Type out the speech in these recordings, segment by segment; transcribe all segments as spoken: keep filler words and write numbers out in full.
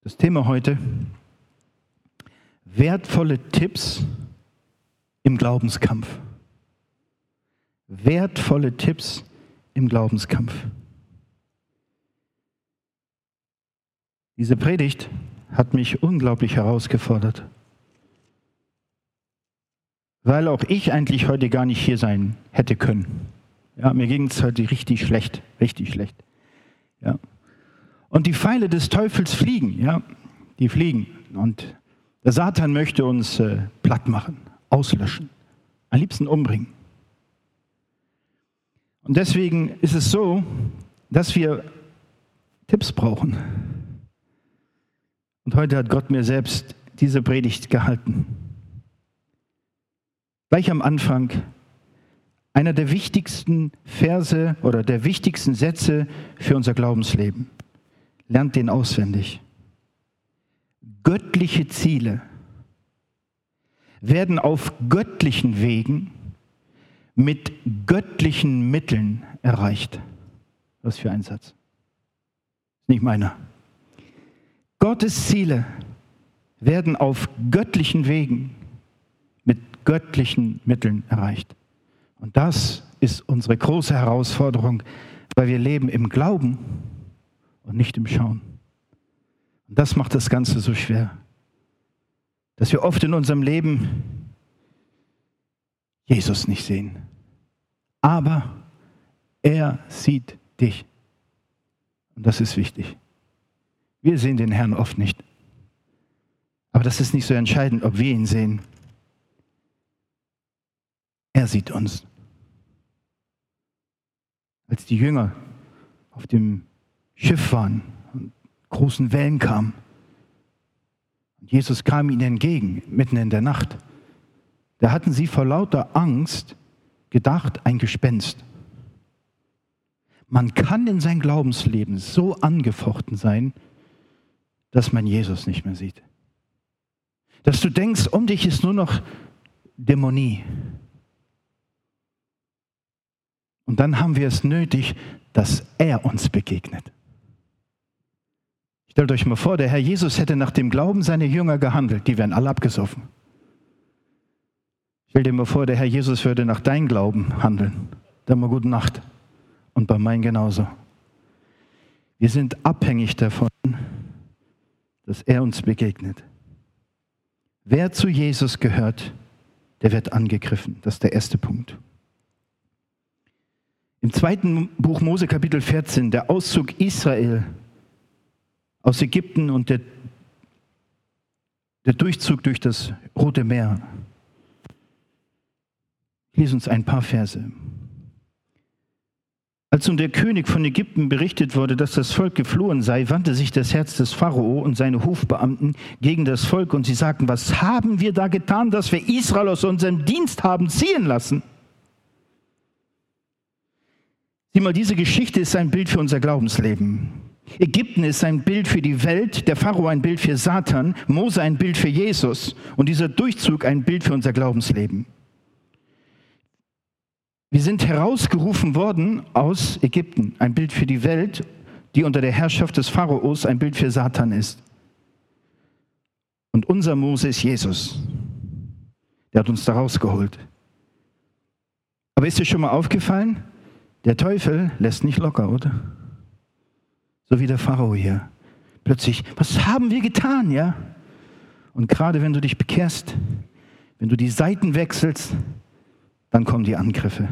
Das Thema heute: wertvolle Tipps im Glaubenskampf. Wertvolle Tipps im Glaubenskampf. Diese Predigt hat mich unglaublich herausgefordert, weil auch ich eigentlich heute gar nicht hier sein hätte können. Ja, mir ging es heute richtig schlecht, richtig schlecht. Ja. Und die Pfeile des Teufels fliegen, ja, die fliegen. Und der Satan möchte uns äh, platt machen, auslöschen, am liebsten umbringen. Und deswegen ist es so, dass wir Tipps brauchen. Und heute hat Gott mir selbst diese Predigt gehalten. Gleich am Anfang einer der wichtigsten Verse oder der wichtigsten Sätze für unser Glaubensleben. Lernt den auswendig. Göttliche Ziele werden auf göttlichen Wegen mit göttlichen Mitteln erreicht. Was für ein Satz. Nicht meiner. Gottes Ziele werden auf göttlichen Wegen mit göttlichen Mitteln erreicht. Und das ist unsere große Herausforderung, weil wir leben im Glauben und nicht im Schauen. Und das macht das Ganze so schwer, dass wir oft in unserem Leben Jesus nicht sehen. Aber er sieht dich. Und das ist wichtig. Wir sehen den Herrn oft nicht. Aber das ist nicht so entscheidend, ob wir ihn sehen. Er sieht uns. Als die Jünger auf dem Schiff waren und großen Wellen kamen, und Jesus kam ihnen entgegen, mitten in der Nacht, da hatten sie vor lauter Angst gedacht, ein Gespenst. Man kann in sein Glaubensleben so angefochten sein, dass man Jesus nicht mehr sieht. Dass du denkst, um dich ist nur noch Dämonie. Und dann haben wir es nötig, dass er uns begegnet. Stellt euch mal vor, der Herr Jesus hätte nach dem Glauben seiner Jünger gehandelt. Die wären alle abgesoffen. Stell dir mal vor, der Herr Jesus würde nach deinem Glauben handeln. Dann mal gute Nacht. Und bei meinem genauso. Wir sind abhängig davon, dass er uns begegnet. Wer zu Jesus gehört, der wird angegriffen. Das ist der erste Punkt. Im zweiten Buch Mose, Kapitel vierzehn, der Auszug Israel aus Ägypten und der, der Durchzug durch das Rote Meer. Ich lese uns ein paar Verse. Als nun der König von Ägypten berichtet wurde, dass das Volk geflohen sei, wandte sich das Herz des Pharao und seine Hofbeamten gegen das Volk und sie sagten, was haben wir da getan, dass wir Israel aus unserem Dienst haben ziehen lassen? Sieh mal, diese Geschichte ist ein Bild für unser Glaubensleben. Ägypten ist ein Bild für die Welt, der Pharao ein Bild für Satan, Mose ein Bild für Jesus und dieser Durchzug ein Bild für unser Glaubensleben. Wir sind herausgerufen worden aus Ägypten, ein Bild für die Welt, die unter der Herrschaft des Pharaos ein Bild für Satan ist. Und unser Mose ist Jesus. Der hat uns da rausgeholt. Aber ist dir schon mal aufgefallen? Der Teufel lässt nicht locker, oder? So wie der Pharao hier. Plötzlich, was haben wir getan, ja? Und gerade wenn du dich bekehrst, wenn du die Seiten wechselst, dann kommen die Angriffe.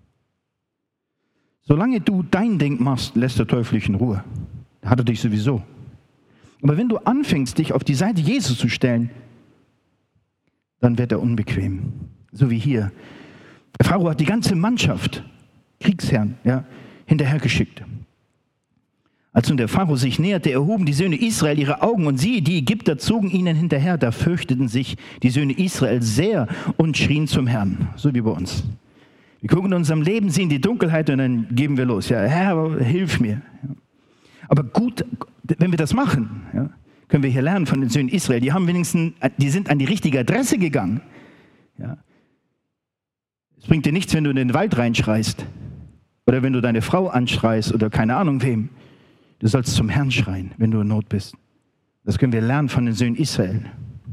Solange du dein Ding machst, lässt der Teufel dich in Ruhe. Da hat er dich sowieso. Aber wenn du anfängst, dich auf die Seite Jesu zu stellen, dann wird er unbequem. So wie hier. Der Pharao hat die ganze Mannschaft, Kriegsherren, ja, hinterhergeschickt. Als nun der Pharao sich näherte, erhoben die Söhne Israel ihre Augen und siehe, die Ägypter zogen ihnen hinterher. Da fürchteten sich die Söhne Israel sehr und schrien zum Herrn, so wie bei uns. Wir gucken in unserem Leben, sehen die Dunkelheit und dann geben wir los. Ja, Herr, hilf mir. Aber gut, wenn wir das machen, ja, können wir hier lernen von den Söhnen Israel. Die haben wenigstens, die sind an die richtige Adresse gegangen. Ja. Es bringt dir nichts, wenn du in den Wald reinschreist oder wenn du deine Frau anschreist oder keine Ahnung wem. Du sollst zum Herrn schreien, wenn du in Not bist. Das können wir lernen von den Söhnen Israel.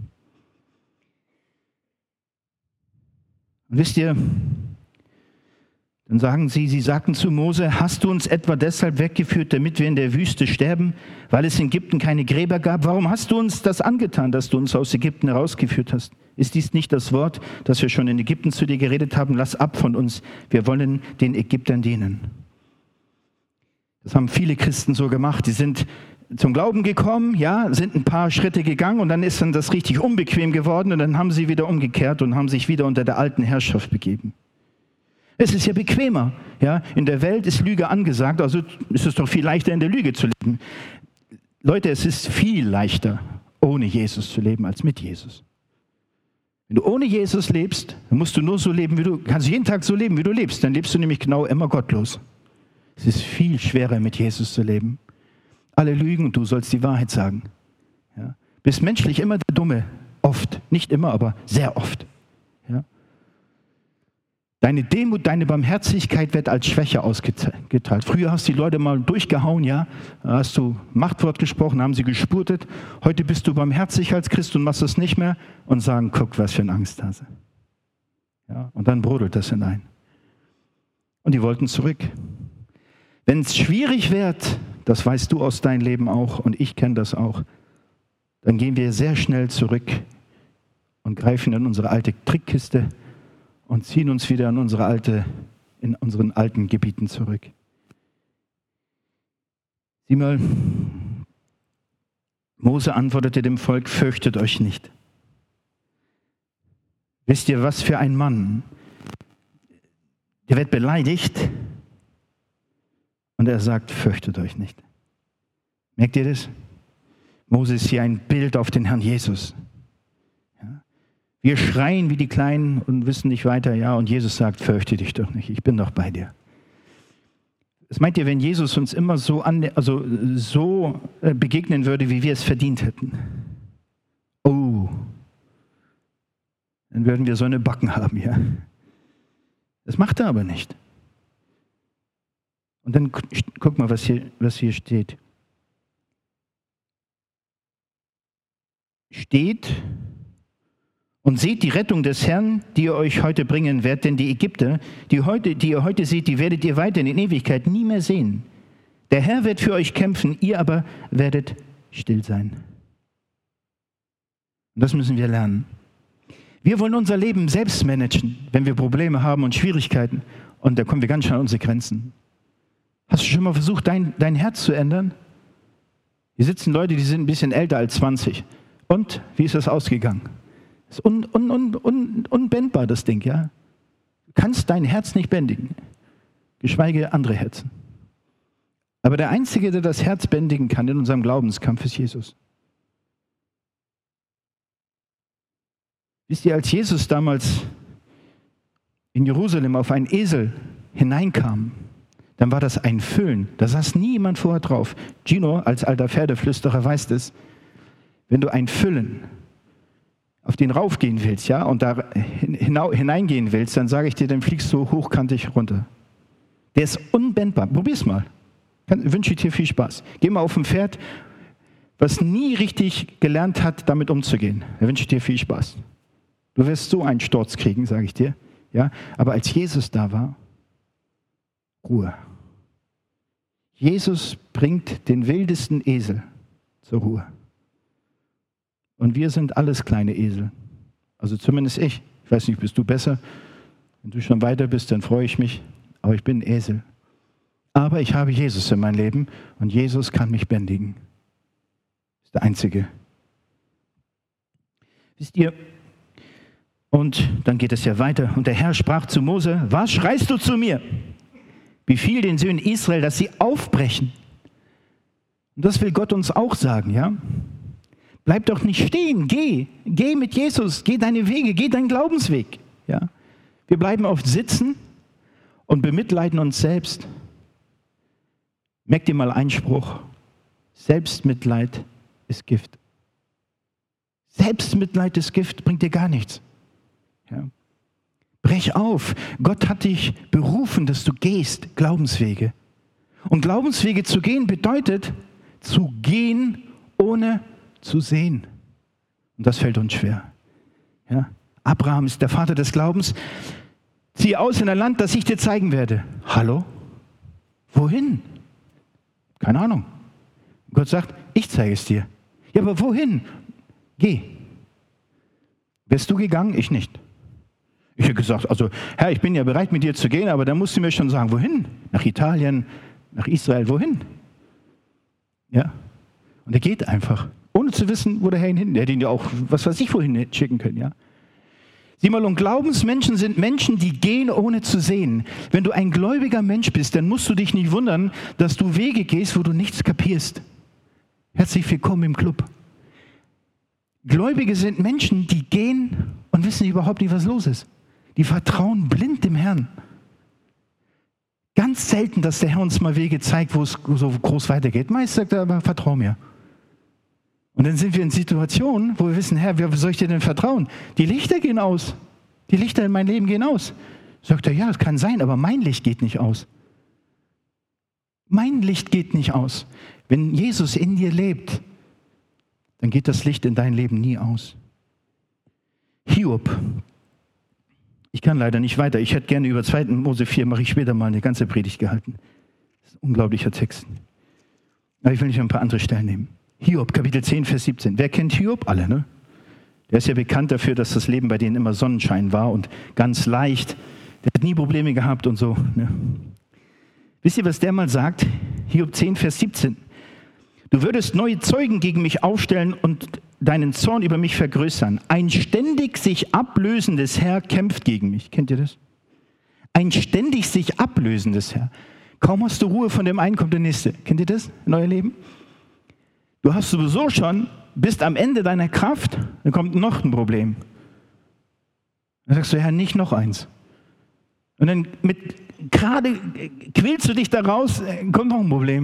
Und wisst ihr, dann sagen sie, sie sagten zu Mose, hast du uns etwa deshalb weggeführt, damit wir in der Wüste sterben, weil es in Ägypten keine Gräber gab? Warum hast du uns das angetan, dass du uns aus Ägypten herausgeführt hast? Ist dies nicht das Wort, das wir schon in Ägypten zu dir geredet haben? Lass ab von uns, wir wollen den Ägyptern dienen. Das haben viele Christen so gemacht. Die sind zum Glauben gekommen, ja, sind ein paar Schritte gegangen und dann ist dann das richtig unbequem geworden und dann haben sie wieder umgekehrt und haben sich wieder unter der alten Herrschaft begeben. Es ist ja bequemer. Ja? In der Welt ist Lüge angesagt, also ist es doch viel leichter, in der Lüge zu leben. Leute, es ist viel leichter, ohne Jesus zu leben, als mit Jesus. Wenn du ohne Jesus lebst, dann musst du nur so leben, wie du, kannst jeden Tag so leben, wie du lebst. Dann lebst du nämlich genau immer gottlos. Es ist viel schwerer, mit Jesus zu leben. Alle lügen und du sollst die Wahrheit sagen. Ja? Bist menschlich immer der Dumme. Oft. Nicht immer, aber sehr oft. Ja? Deine Demut, deine Barmherzigkeit wird als Schwäche ausgeteilt. Früher hast du die Leute mal durchgehauen, ja, da hast du Machtwort gesprochen, haben sie gespurtet. Heute bist du barmherzig als Christ und machst das nicht mehr und sagen, guck, was für ein Angsthase. Ja, und dann brodelt das hinein. Und die wollten zurück. Wenn es schwierig wird, das weißt du aus deinem Leben auch und ich kenne das auch, dann gehen wir sehr schnell zurück und greifen in unsere alte Trickkiste und ziehen uns wieder in unsere alte, in unseren alten Gebieten zurück. Sieh mal, Mose antwortete dem Volk, fürchtet euch nicht. Wisst ihr, was für ein Mann? Der wird beleidigt und er sagt, fürchtet euch nicht. Merkt ihr das? Mose ist hier ein Bild auf den Herrn Jesus. Wir schreien wie die Kleinen und wissen nicht weiter, ja, und Jesus sagt, fürchte dich doch nicht, ich bin doch bei dir. Was meint ihr, wenn Jesus uns immer so, an, also so begegnen würde, wie wir es verdient hätten? Oh, dann würden wir so eine Backen haben, ja. Das macht er aber nicht. Und dann guck mal, was hier, was hier steht. Steht, und seht die Rettung des Herrn, die er euch heute bringen wird, denn die Ägypter, die, heute, die ihr heute seht, die werdet ihr weiter in Ewigkeit nie mehr sehen. Der Herr wird für euch kämpfen, ihr aber werdet still sein. Und das müssen wir lernen. Wir wollen unser Leben selbst managen, wenn wir Probleme haben und Schwierigkeiten. Und da kommen wir ganz schnell an unsere Grenzen. Hast du schon mal versucht, dein, dein Herz zu ändern? Hier sitzen Leute, die sind ein bisschen älter als zwanzig. Und wie ist das ausgegangen? Das ist un, un, un, un, unbändbar, das Ding, ja. Du kannst dein Herz nicht bändigen, geschweige andere Herzen. Aber der Einzige, der das Herz bändigen kann in unserem Glaubenskampf, ist Jesus. Wisst ihr, als Jesus damals in Jerusalem auf einen Esel hineinkam, dann war das ein Füllen. Da saß niemand vorher drauf. Gino, als alter Pferdeflüsterer, weiß das. Wenn du ein Füllen auf den raufgehen willst, ja, und da hinau, hineingehen willst, dann sage ich dir, dann fliegst du hochkantig runter. Der ist unbändbar. Probier's mal. Kann, wünsche ich dir viel Spaß. Geh mal auf ein Pferd, was nie richtig gelernt hat, damit umzugehen. Da wünsche ich dir viel Spaß. Du wirst so einen Sturz kriegen, sage ich dir. Ja, aber als Jesus da war, Ruhe. Jesus bringt den wildesten Esel zur Ruhe. Und wir sind alles kleine Esel. Also zumindest ich. Ich weiß nicht, bist du besser? Wenn du schon weiter bist, dann freue ich mich. Aber ich bin ein Esel. Aber ich habe Jesus in meinem Leben und Jesus kann mich bändigen. Das ist der Einzige. Wisst ihr, und dann geht es ja weiter. Und der Herr sprach zu Mose, was schreist du zu mir? Befiehl den Söhnen Israel, dass sie aufbrechen. Und das will Gott uns auch sagen, ja? Bleib doch nicht stehen, geh, geh mit Jesus, geh deine Wege, geh deinen Glaubensweg. Ja? Wir bleiben oft sitzen und bemitleiden uns selbst. Merk dir mal einen Spruch, Selbstmitleid ist Gift. Selbstmitleid ist Gift, bringt dir gar nichts. Ja? Brech auf, Gott hat dich berufen, dass du gehst, Glaubenswege. Und Glaubenswege zu gehen bedeutet, zu gehen ohne zu sehen. Und das fällt uns schwer. Ja? Abraham ist der Vater des Glaubens. Zieh aus in ein Land, das ich dir zeigen werde. Hallo? Wohin? Keine Ahnung. Gott sagt, ich zeige es dir. Ja, aber wohin? Geh. Wärst du gegangen? Ich nicht. Ich habe gesagt, also Herr, ich bin ja bereit, mit dir zu gehen, aber dann musst du mir schon sagen, wohin? Nach Italien, nach Israel, wohin? Ja. Und er geht einfach, ohne zu wissen, wo der Herr ihn hin. Der hätte ihn ja auch, was weiß ich, wohin schicken können, ja. Sieh mal, und Glaubensmenschen sind Menschen, die gehen, ohne zu sehen. Wenn du ein gläubiger Mensch bist, dann musst du dich nicht wundern, dass du Wege gehst, wo du nichts kapierst. Herzlich willkommen im Club. Gläubige sind Menschen, die gehen und wissen überhaupt nicht, was los ist. Die vertrauen blind dem Herrn. Ganz selten, dass der Herr uns mal Wege zeigt, wo es so groß weitergeht. Meist sagt er aber, vertrau mir. Und dann sind wir in Situationen, wo wir wissen, Herr, wie soll ich dir denn vertrauen? Die Lichter gehen aus. Die Lichter in meinem Leben gehen aus. Sagt er, ja, das kann sein, aber mein Licht geht nicht aus. Mein Licht geht nicht aus. Wenn Jesus in dir lebt, dann geht das Licht in dein Leben nie aus. Hiob. Ich kann leider nicht weiter. Ich hätte gerne über zweiten Mose vier, mache ich später mal eine ganze Predigt gehalten. Das ist ein unglaublicher Text. Aber ich will nicht ein paar andere Stellen nehmen. Hiob, Kapitel zehn, Vers siebzehn. Wer kennt Hiob? Alle, ne? Der ist ja bekannt dafür, dass das Leben bei denen immer Sonnenschein war und ganz leicht. Der hat nie Probleme gehabt und so. Ne? Wisst ihr, was der mal sagt? Hiob zehn, Vers siebzehn. Du würdest neue Zeugen gegen mich aufstellen und deinen Zorn über mich vergrößern. Ein ständig sich ablösendes Herr kämpft gegen mich. Kennt ihr das? Ein ständig sich ablösendes Herr. Kaum hast du Ruhe, von dem einen kommt der nächste. Kennt ihr das in euer Leben? Du hast sowieso schon, bist am Ende deiner Kraft, dann kommt noch ein Problem. Dann sagst du, Herr, nicht noch eins. Und dann mit gerade quälst du dich da raus, kommt noch ein Problem.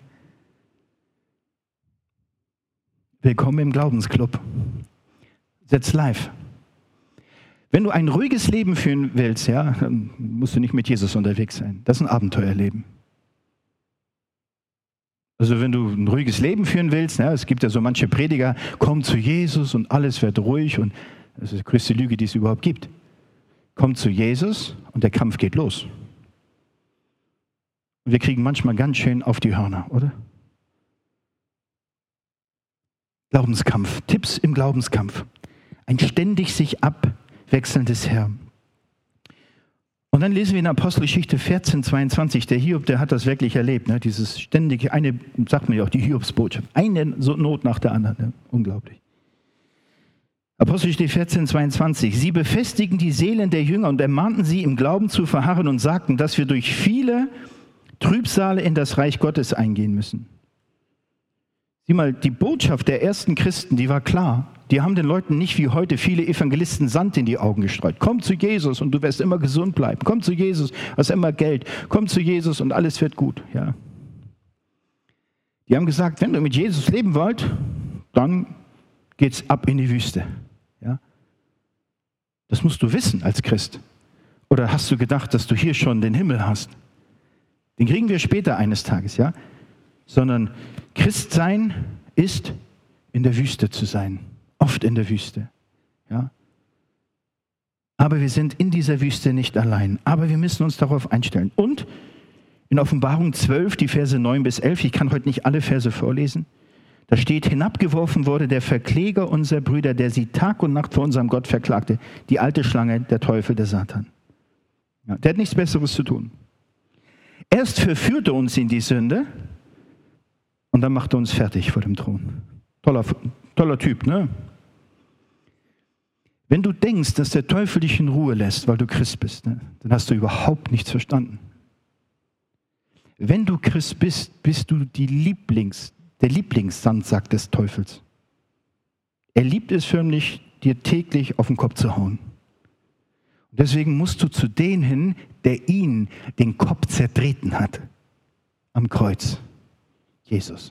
Willkommen im Glaubensclub. Setz live. Wenn du ein ruhiges Leben führen willst, ja, dann musst du nicht mit Jesus unterwegs sein. Das ist ein Abenteuerleben. Also wenn du ein ruhiges Leben führen willst, ja, es gibt ja so manche Prediger, komm zu Jesus und alles wird ruhig und das ist die größte Lüge, die es überhaupt gibt. Komm zu Jesus und der Kampf geht los. Und wir kriegen manchmal ganz schön auf die Hörner, oder? Glaubenskampf, Tipps im Glaubenskampf. Ein ständig sich abwechselndes Herr. Und dann lesen wir in Apostelgeschichte vierzehn, zweiundzwanzig, der Hiob, der hat das wirklich erlebt, ne? Dieses ständige, eine, sagt man ja auch, die Hiobsbotschaft, eine Not nach der anderen, ne? Unglaublich. Apostelgeschichte vierzehn, zweiundzwanzig, sie befestigen die Seelen der Jünger und ermahnten sie, im Glauben zu verharren und sagten, dass wir durch viele Trübsale in das Reich Gottes eingehen müssen. Sieh mal, die Botschaft der ersten Christen, die war klar. Die haben den Leuten nicht wie heute viele Evangelisten Sand in die Augen gestreut. Komm zu Jesus und du wirst immer gesund bleiben. Komm zu Jesus, hast immer Geld. Komm zu Jesus und alles wird gut. Ja. Die haben gesagt, wenn ihr mit Jesus leben wollt, dann geht's ab in die Wüste. Ja. Das musst du wissen als Christ. Oder hast du gedacht, dass du hier schon den Himmel hast? Den kriegen wir später eines Tages, ja. Sondern Christsein ist, in der Wüste zu sein. Oft in der Wüste. Ja? Aber wir sind in dieser Wüste nicht allein. Aber wir müssen uns darauf einstellen. Und in Offenbarung zwölf, die Verse neun bis elf, ich kann heute nicht alle Verse vorlesen, da steht, hinabgeworfen wurde der Verkläger unserer Brüder, der sie Tag und Nacht vor unserem Gott verklagte. Die alte Schlange, der Teufel, der Satan. Ja, der hat nichts Besseres zu tun. Erst verführte uns in die Sünde, und dann macht er uns fertig vor dem Thron. Toller, toller Typ, ne? Wenn du denkst, dass der Teufel dich in Ruhe lässt, weil du Christ bist, ne, dann hast du überhaupt nichts verstanden. Wenn du Christ bist, bist du die Lieblings, der Lieblingssandsack des Teufels. Er liebt es förmlich, dir täglich auf den Kopf zu hauen. Und deswegen musst du zu dem hin, der ihn den Kopf zertreten hat, am Kreuz. Jesus.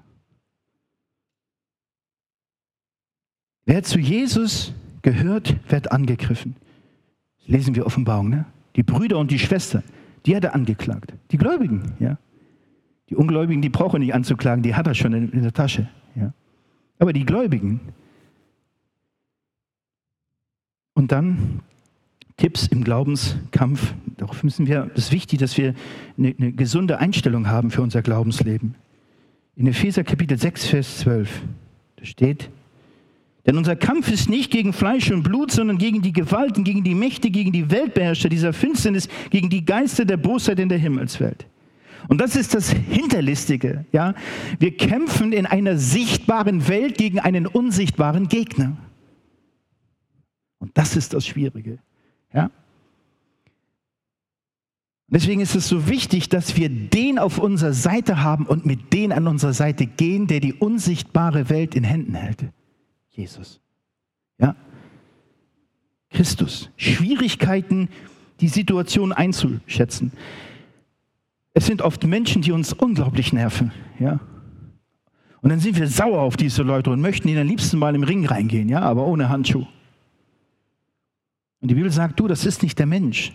Wer zu Jesus gehört, wird angegriffen. Das lesen wir Offenbarung, ne? Die Brüder und die Schwester, die hat er angeklagt. Die Gläubigen, ja. Die Ungläubigen, die brauchen nicht anzuklagen, die hat er schon in, in der Tasche, ja. Aber die Gläubigen. Und dann Tipps im Glaubenskampf. Darauf müssen wir, es ist wichtig, dass wir eine, eine gesunde Einstellung haben für unser Glaubensleben. In Epheser Kapitel sechs, Vers zwölf, da steht: Denn unser Kampf ist nicht gegen Fleisch und Blut, sondern gegen die Gewalten, gegen die Mächte, gegen die Weltbeherrscher dieser Finsternis, gegen die Geister der Bosheit in der Himmelswelt. Und das ist das Hinterlistige. Ja? Wir kämpfen in einer sichtbaren Welt gegen einen unsichtbaren Gegner. Und das ist das Schwierige. Ja? Deswegen ist es so wichtig, dass wir den auf unserer Seite haben und mit denen an unserer Seite gehen, der die unsichtbare Welt in Händen hält. Jesus. Ja? Christus. Schwierigkeiten, die Situation einzuschätzen. Es sind oft Menschen, die uns unglaublich nerven. Ja? Und dann sind wir sauer auf diese Leute und möchten ihnen am liebsten mal im Ring reingehen, ja, aber ohne Handschuh. Und die Bibel sagt, du, das ist nicht der Mensch.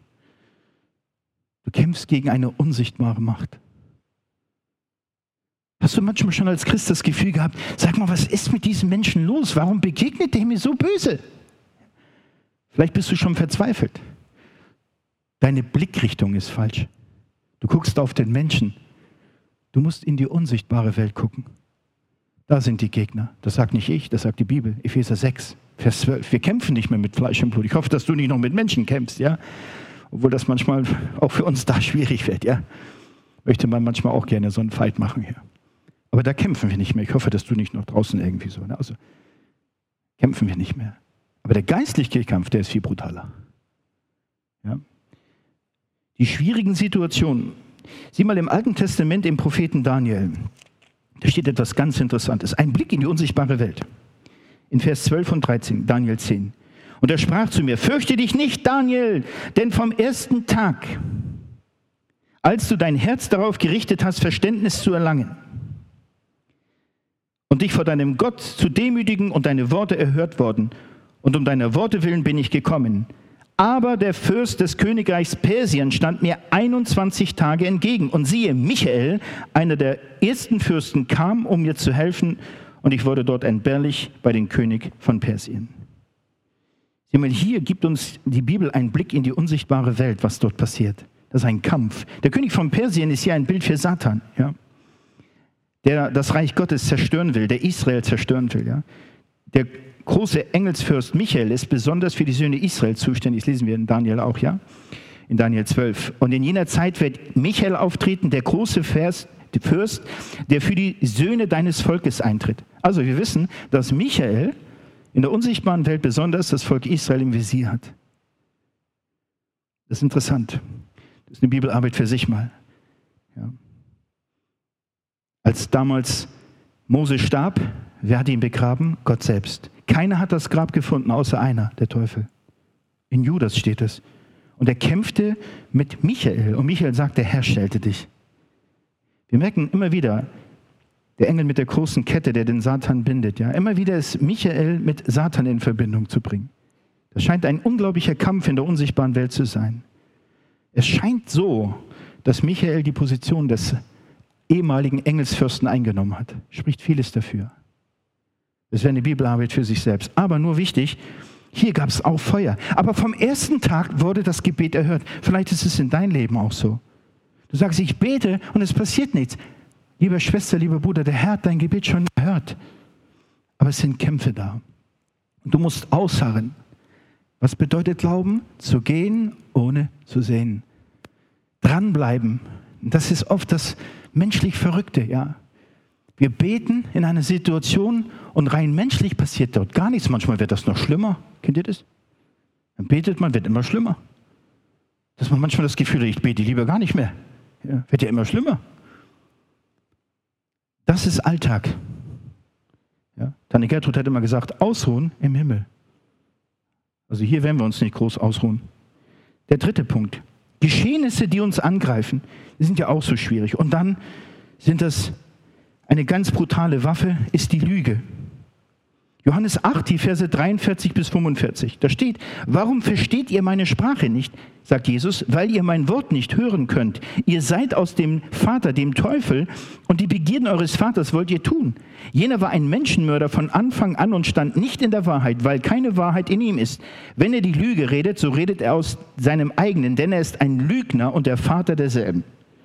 Du kämpfst gegen eine unsichtbare Macht. Hast du manchmal schon als Christ das Gefühl gehabt, sag mal, was ist mit diesem Menschen los? Warum begegnet der mir so böse? Vielleicht bist du schon verzweifelt. Deine Blickrichtung ist falsch. Du guckst auf den Menschen. Du musst in die unsichtbare Welt gucken. Da sind die Gegner. Das sagt nicht ich, das sagt die Bibel. Epheser sechs, Vers zwölf. Wir kämpfen nicht mehr mit Fleisch und Blut. Ich hoffe, dass du nicht noch mit Menschen kämpfst, ja? Obwohl das manchmal auch für uns da schwierig wird, ja? Möchte man manchmal auch gerne so einen Fight machen hier. Aber da kämpfen wir nicht mehr. Ich hoffe, dass du nicht noch draußen irgendwie so, ne? Also kämpfen wir nicht mehr. Aber der geistliche Kampf, der ist viel brutaler. Ja? Die schwierigen Situationen. Sieh mal im Alten Testament im Propheten Daniel. Da steht etwas ganz Interessantes. Ein Blick in die unsichtbare Welt. In Vers zwölf und dreizehn, Daniel zehn. Und er sprach zu mir, fürchte dich nicht, Daniel, denn vom ersten Tag, als du dein Herz darauf gerichtet hast, Verständnis zu erlangen und dich vor deinem Gott zu demütigen und deine Worte erhört worden, und um deiner Worte willen bin ich gekommen. Aber der Fürst des Königreichs Persien stand mir einundzwanzig Tage entgegen. Und siehe, Michael, einer der ersten Fürsten, kam, um mir zu helfen. Und ich wurde dort entbehrlich bei dem König von Persien. Sieh mal, hier gibt uns die Bibel einen Blick in die unsichtbare Welt, was dort passiert. Das ist ein Kampf. Der König von Persien ist hier ein Bild für Satan, ja? Der das Reich Gottes zerstören will, der Israel zerstören will. Ja? Der große Engelsfürst Michael ist besonders für die Söhne Israel zuständig. Das lesen wir in Daniel auch, ja? In Daniel zwölf. Und in jener Zeit wird Michael auftreten, der große Fürst, der für die Söhne deines Volkes eintritt. Also wir wissen, dass Michael in der unsichtbaren Welt besonders das Volk Israel im Visier hat. Das ist interessant. Das ist eine Bibelarbeit für sich mal. Ja. Als damals Mose starb, wer hat ihn begraben? Gott selbst. Keiner hat das Grab gefunden, außer einer, der Teufel. In Judas steht es. Und er kämpfte mit Michael. Und Michael sagte, Herr, stellte dich. Wir merken immer wieder, der Engel mit der großen Kette, der den Satan bindet. Ja, immer wieder ist Michael mit Satan in Verbindung zu bringen. Das scheint ein unglaublicher Kampf in der unsichtbaren Welt zu sein. Es scheint so, dass Michael die Position des ehemaligen Engelsfürsten eingenommen hat. Spricht vieles dafür. Das wäre eine Bibelarbeit für sich selbst. Aber nur wichtig, hier gab es auch Feuer. Aber vom ersten Tag wurde das Gebet erhört. Vielleicht ist es in deinem Leben auch so. Du sagst, ich bete und es passiert nichts. Liebe Schwester, lieber Bruder, der Herr hat dein Gebet schon erhört. Aber es sind Kämpfe da. Und du musst ausharren. Was bedeutet Glauben? Zu gehen, ohne zu sehen. Dranbleiben. Das ist oft das menschlich Verrückte, ja. Wir beten in einer Situation und rein menschlich passiert dort gar nichts. Manchmal wird das noch schlimmer. Kennt ihr das? Dann betet man, wird immer schlimmer. Dass man manchmal das Gefühl hat, ich bete lieber gar nicht mehr. Ja, wird ja immer schlimmer. Das ist Alltag. Ja, Tante Gertrud hat immer gesagt, ausruhen im Himmel. Also hier werden wir uns nicht groß ausruhen. Der dritte Punkt. Geschehnisse, die uns angreifen, die sind ja auch so schwierig. Und dann sind das eine ganz brutale Waffe, ist die Lüge. Johannes acht, die Verse dreiundvierzig bis fünfundvierzig. Da steht, warum versteht ihr meine Sprache nicht, sagt Jesus, weil ihr mein Wort nicht hören könnt. Ihr seid aus dem Vater, dem Teufel, und die Begierden eures Vaters wollt ihr tun. Jener war ein Menschenmörder von Anfang an und stand nicht in der Wahrheit, weil keine Wahrheit in ihm ist. Wenn er die Lüge redet, so redet er aus seinem eigenen, denn er ist ein Lügner und der Vater derselben.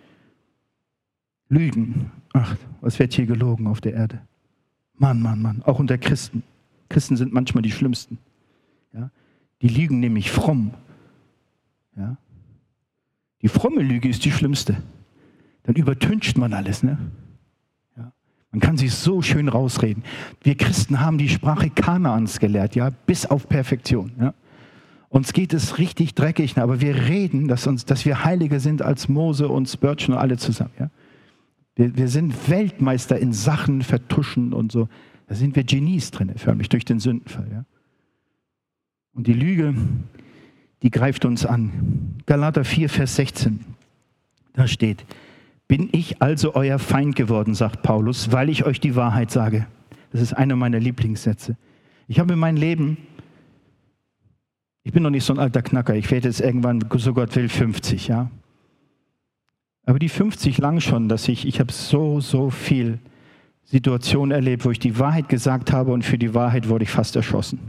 Lügen. Ach, was wird hier gelogen auf der Erde? Mann, Mann, Mann, auch unter Christen. Christen sind manchmal die Schlimmsten. Ja? Die lügen nämlich fromm. Ja? Die fromme Lüge ist die schlimmste. Dann übertüncht man alles. Ne? Ja? Man kann sich so schön rausreden. Wir Christen haben die Sprache Kanaans gelehrt, ja? Bis auf Perfektion. Ja? Uns geht es richtig dreckig, ne? Aber wir reden, dass, uns, dass wir heiliger sind als Mose und Spurgeon und alle zusammen. Ja? Wir, wir sind Weltmeister in Sachen vertuschen und so. Da sind wir Genies drin, förmlich durch den Sündenfall. Ja? Und die Lüge, die greift uns an. Galater vier, Vers sechzehn, da steht, bin ich also euer Feind geworden, sagt Paulus, weil ich euch die Wahrheit sage. Das ist einer meiner Lieblingssätze. Ich habe in meinem Leben, ich bin noch nicht so ein alter Knacker, ich werde jetzt irgendwann, so Gott will, fünfzig, ja. Aber die fünfzig lang schon, dass ich, ich habe so, so viel Situationen erlebt, wo ich die Wahrheit gesagt habe und für die Wahrheit wurde ich fast erschossen.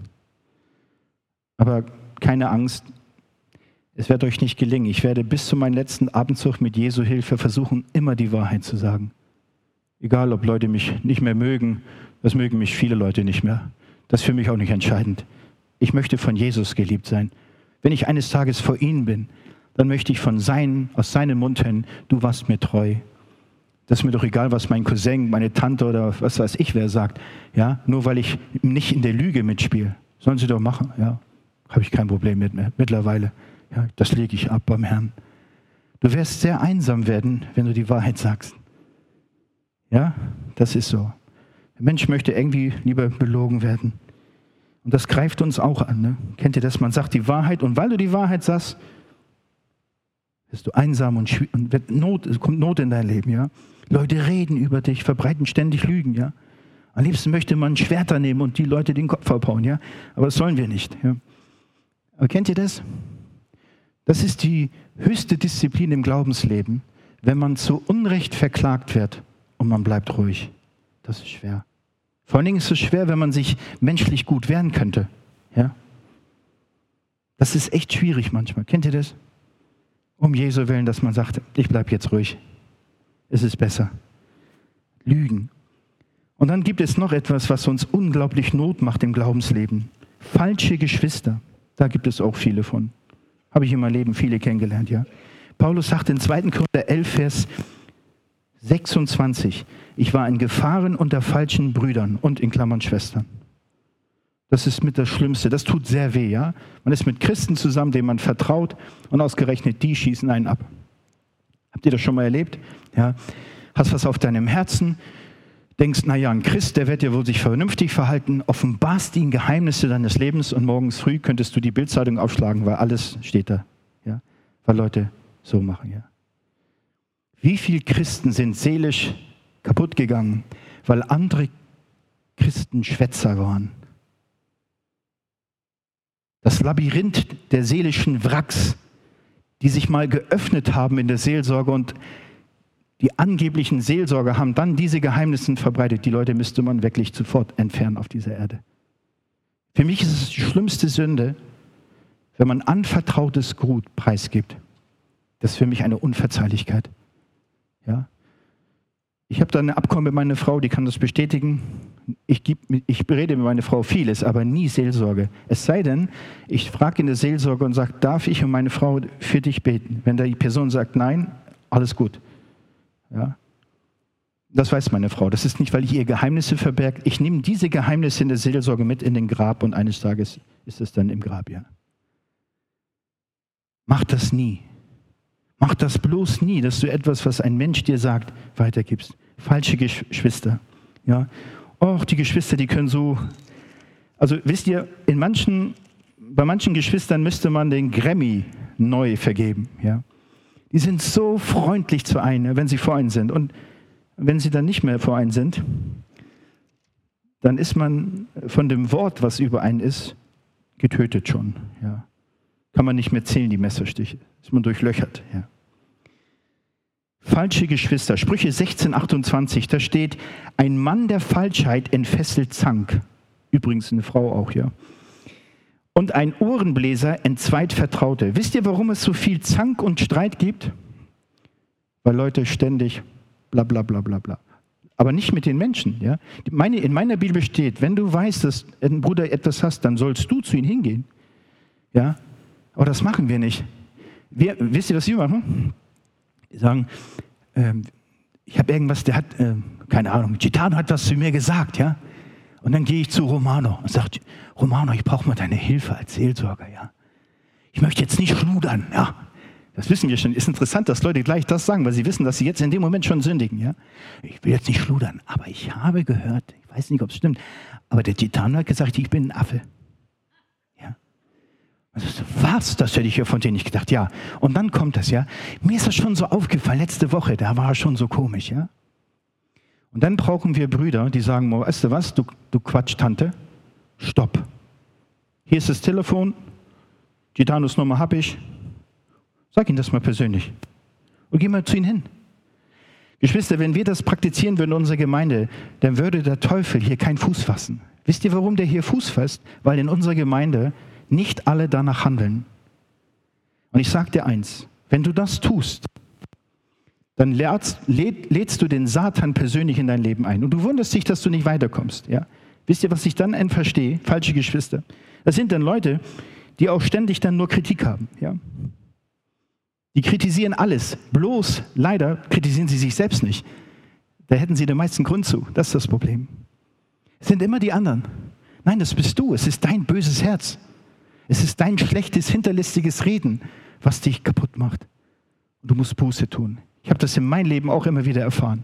Aber keine Angst, es wird euch nicht gelingen. Ich werde bis zu meinem letzten Abendzug mit Jesu Hilfe versuchen, immer die Wahrheit zu sagen. Egal, ob Leute mich nicht mehr mögen, das mögen mich viele Leute nicht mehr. Das ist für mich auch nicht entscheidend. Ich möchte von Jesus geliebt sein. Wenn ich eines Tages vor ihm bin, dann möchte ich von seinen, aus seinem Mund hören, du warst mir treu. Das ist mir doch egal, was mein Cousin, meine Tante oder was weiß ich wer sagt. Ja, nur weil ich nicht in der Lüge mitspiele. Sollen sie doch machen. Ja, habe ich kein Problem mit mehr. Mittlerweile. Ja, das lege ich ab beim Herrn. Du wirst sehr einsam werden, wenn du die Wahrheit sagst. Ja, das ist so. Der Mensch möchte irgendwie lieber belogen werden. Und das greift uns auch an. Ne? Kennt ihr das? Man sagt die Wahrheit und weil du die Wahrheit sagst, bist du einsam und, schw- und wird Not, es kommt Not in dein Leben. Ja? Leute reden über dich, verbreiten ständig Lügen. Ja? Am liebsten möchte man Schwerter nehmen und die Leute den Kopf abhauen. Ja? Aber das sollen wir nicht. Ja? Aber kennt ihr das? Das ist die höchste Disziplin im Glaubensleben, wenn man zu Unrecht verklagt wird und man bleibt ruhig. Das ist schwer. Vor allen Dingen ist es schwer, wenn man sich menschlich gut wehren könnte. Ja? Das ist echt schwierig manchmal. Kennt ihr das? Um Jesu Willen, dass man sagt, ich bleibe jetzt ruhig. Es ist besser. Lügen. Und dann gibt es noch etwas, was uns unglaublich Not macht im Glaubensleben. Falsche Geschwister. Da gibt es auch viele von. Habe ich in meinem Leben viele kennengelernt, ja. Paulus sagt in zweiten Korinther elf, Vers sechsundzwanzig, ich war in Gefahren unter falschen Brüdern und in Klammern Schwestern. Das ist mit das Schlimmste. Das tut sehr weh, ja. Man ist mit Christen zusammen, denen man vertraut und ausgerechnet die schießen einen ab. Habt ihr das schon mal erlebt? Ja. Hast was auf deinem Herzen, denkst, naja, ein Christ, der wird ja wohl sich vernünftig verhalten, offenbarst ihm Geheimnisse deines Lebens und morgens früh könntest du die Bildzeitung aufschlagen, weil alles steht da. Ja? Weil Leute so machen, ja. Wie viele Christen sind seelisch kaputt gegangen, weil andere Christen Schwätzer waren? Das Labyrinth der seelischen Wracks, die sich mal geöffnet haben in der Seelsorge und die angeblichen Seelsorger haben dann diese Geheimnisse verbreitet. Die Leute müsste man wirklich sofort entfernen auf dieser Erde. Für mich ist es die schlimmste Sünde, wenn man anvertrautes Gut preisgibt. Das ist für mich eine Unverzeihlichkeit. Ja? Ich habe da ein Abkommen mit meiner Frau, die kann das bestätigen. Ich, geb, ich berede mit meiner Frau vieles, aber nie Seelsorge. Es sei denn, ich frage in der Seelsorge und sage, darf ich und meine Frau für dich beten? Wenn die Person sagt nein, alles gut. Ja, das weiß meine Frau. Das ist nicht, weil ich ihr Geheimnisse verberge. Ich nehme diese Geheimnisse in der Seelsorge mit in den Grab und eines Tages ist es dann im Grab, ja. Mach das nie. Mach das bloß nie, dass du etwas, was ein Mensch dir sagt, weitergibst. Falsche Geschwister. Ja. Och, die Geschwister, die können so. Also wisst ihr, in manchen, bei manchen Geschwistern müsste man den Grammy neu vergeben, ja. Die sind so freundlich zu einem, wenn sie vor einem sind. Und wenn sie dann nicht mehr vor einem sind, dann ist man von dem Wort, was über einen ist, getötet schon. Ja. Kann man nicht mehr zählen, die Messerstiche. Ist man durchlöchert. Ja. Falsche Geschwister. Sprüche sechzehn, achtundzwanzig, da steht, ein Mann der Falschheit entfesselt Zank. Übrigens eine Frau auch, ja. Und ein Ohrenbläser entzweit Vertraute. Wisst ihr, warum es so viel Zank und Streit gibt? Weil Leute ständig bla bla bla bla bla. Aber nicht mit den Menschen. Ja? Meine, in meiner Bibel steht, wenn du weißt, dass ein Bruder etwas hast, dann sollst du zu ihm hingehen. Ja? Aber das machen wir nicht. Wir, wisst ihr, was wir machen? Wir sagen, ähm, ich habe irgendwas, der hat, ähm, keine Ahnung, Gitano hat was zu mir gesagt, ja. Und dann gehe ich zu Romano und sage, Romano, ich brauche mal deine Hilfe als Seelsorger, ja. Ich möchte jetzt nicht schludern, ja. Das wissen wir schon. Ist interessant, dass Leute gleich das sagen, weil sie wissen, dass sie jetzt in dem Moment schon sündigen, ja. Ich will jetzt nicht schludern, aber ich habe gehört, ich weiß nicht, ob es stimmt, aber der Gitano hat gesagt, ich bin ein Affe. Ja. Also, was? Das hätte ich ja von denen nicht gedacht, ja. Und dann kommt das, ja. Mir ist das schon so aufgefallen, letzte Woche, da war er schon so komisch, ja. Und dann brauchen wir Brüder, die sagen, weißt du was, du, du Quatsch-Tante, stopp. Hier ist das Telefon, Gitanos Nummer habe ich, sag ihm das mal persönlich und geh mal zu ihm hin. Geschwister, wenn wir das praktizieren würden in unserer Gemeinde, dann würde der Teufel hier keinen Fuß fassen. Wisst ihr, warum der hier Fuß fasst? Weil in unserer Gemeinde nicht alle danach handeln. Und ich sage dir eins, wenn du das tust, dann lädst, läd, lädst du den Satan persönlich in dein Leben ein. Und du wunderst dich, dass du nicht weiterkommst. Ja? Wisst ihr, was ich dann verstehe? Falsche Geschwister. Das sind dann Leute, die auch ständig dann nur Kritik haben. Ja? Die kritisieren alles. Bloß, leider, kritisieren sie sich selbst nicht. Da hätten sie den meisten Grund zu. Das ist das Problem. Es sind immer die anderen. Nein, das bist du. Es ist dein böses Herz. Es ist dein schlechtes, hinterlistiges Reden, was dich kaputt macht. Und du musst Buße tun. Ich habe das in meinem Leben auch immer wieder erfahren.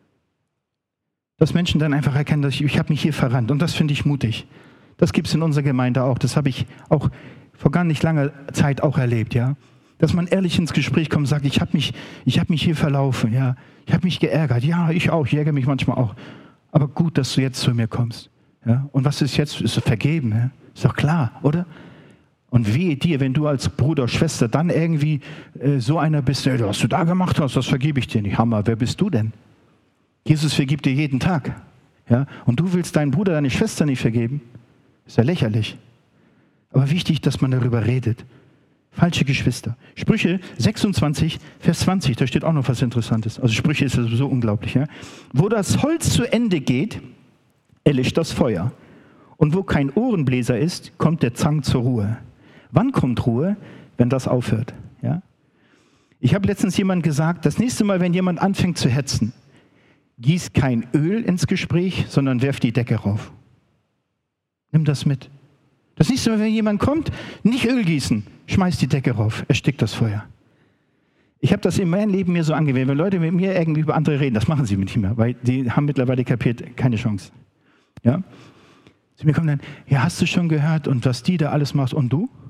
Dass Menschen dann einfach erkennen, dass ich, ich habe mich hier verrannt. Und das finde ich mutig. Das gibt es in unserer Gemeinde auch. Das habe ich auch vor gar nicht langer Zeit auch erlebt. Ja? Dass man ehrlich ins Gespräch kommt und sagt, ich habe mich, ich hab mich hier verlaufen. Ja? Ich habe mich geärgert. Ja, ich auch. Ich ärgere mich manchmal auch. Aber gut, dass du jetzt zu mir kommst. Ja? Und was ist jetzt? Ist vergeben. Ja? Ist doch klar, oder? Und wehe dir, wenn du als Bruder, Schwester dann irgendwie äh, so einer bist, ey, was du da gemacht hast, das vergebe ich dir nicht. Hammer, wer bist du denn? Jesus vergibt dir jeden Tag. Ja? Und du willst deinen Bruder, deine Schwester nicht vergeben? Ist ja lächerlich. Aber wichtig, dass man darüber redet. Falsche Geschwister. Sprüche sechsundzwanzig, Vers zwanzig, da steht auch noch was Interessantes. Also Sprüche ist so unglaublich. Ja? Wo das Holz zu Ende geht, erlischt das Feuer. Und wo kein Ohrenbläser ist, kommt der Zank zur Ruhe. Wann kommt Ruhe? Wenn das aufhört. Ja? Ich habe letztens jemand gesagt, das nächste Mal, wenn jemand anfängt zu hetzen, gieß kein Öl ins Gespräch, sondern werf die Decke rauf. Nimm das mit. Das nächste Mal, wenn jemand kommt, nicht Öl gießen, schmeiß die Decke rauf, erstickt das Feuer. Ich habe das in meinem Leben mir so angewöhnt, wenn Leute mit mir irgendwie über andere reden, das machen sie nicht mehr, weil die haben mittlerweile kapiert, keine Chance. Ja? Zu mir kommen dann, ja, hast du schon gehört und was die da alles macht und du?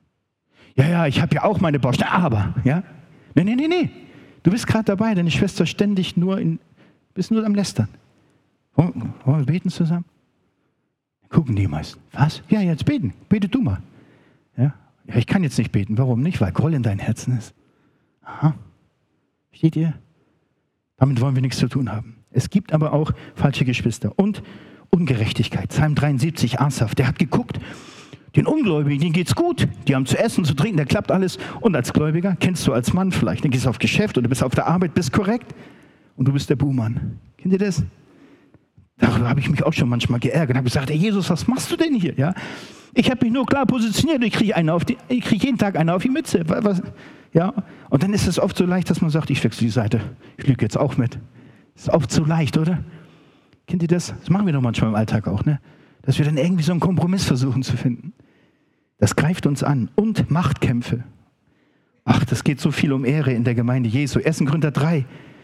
Ja, ja, ich habe ja auch meine Baustelle, aber, ja. Nee, nee, nee, nee. Du bist gerade dabei, deine Schwester ständig nur in, bist nur am Lästern. Wollen, wollen wir beten zusammen? Dann gucken die meisten. Was? Ja, jetzt beten. Bete du mal. Ja? Ja, ich kann jetzt nicht beten. Warum nicht? Weil Groll in deinem Herzen ist. Aha. Steht ihr? Damit wollen wir nichts zu tun haben. Es gibt aber auch falsche Geschwister und Ungerechtigkeit. Psalm dreiundsiebzig, Asaf, der hat geguckt, den Ungläubigen, denen geht's gut. Die haben zu essen, zu trinken, da klappt alles. Und als Gläubiger, kennst du als Mann vielleicht, dann gehst du auf Geschäft oder bist auf der Arbeit, bist korrekt und du bist der Buhmann. Kennt ihr das? Darüber habe ich mich auch schon manchmal geärgert und habe gesagt, hey Jesus, was machst du denn hier? Ja? Ich habe mich nur klar positioniert und ich kriege eine auf die, ich kriege jeden Tag eine auf die Mütze. Was? Ja? Und dann ist es oft so leicht, dass man sagt, ich wechsle die Seite. Ich lüge jetzt auch mit. Das ist oft so leicht, oder? Kennt ihr das? Das machen wir doch manchmal im Alltag auch, ne? Dass wir dann irgendwie so einen Kompromiss versuchen zu finden. Das greift uns an. Und Machtkämpfe. Ach, das geht so viel um Ehre in der Gemeinde Jesu. erster Korinther drei.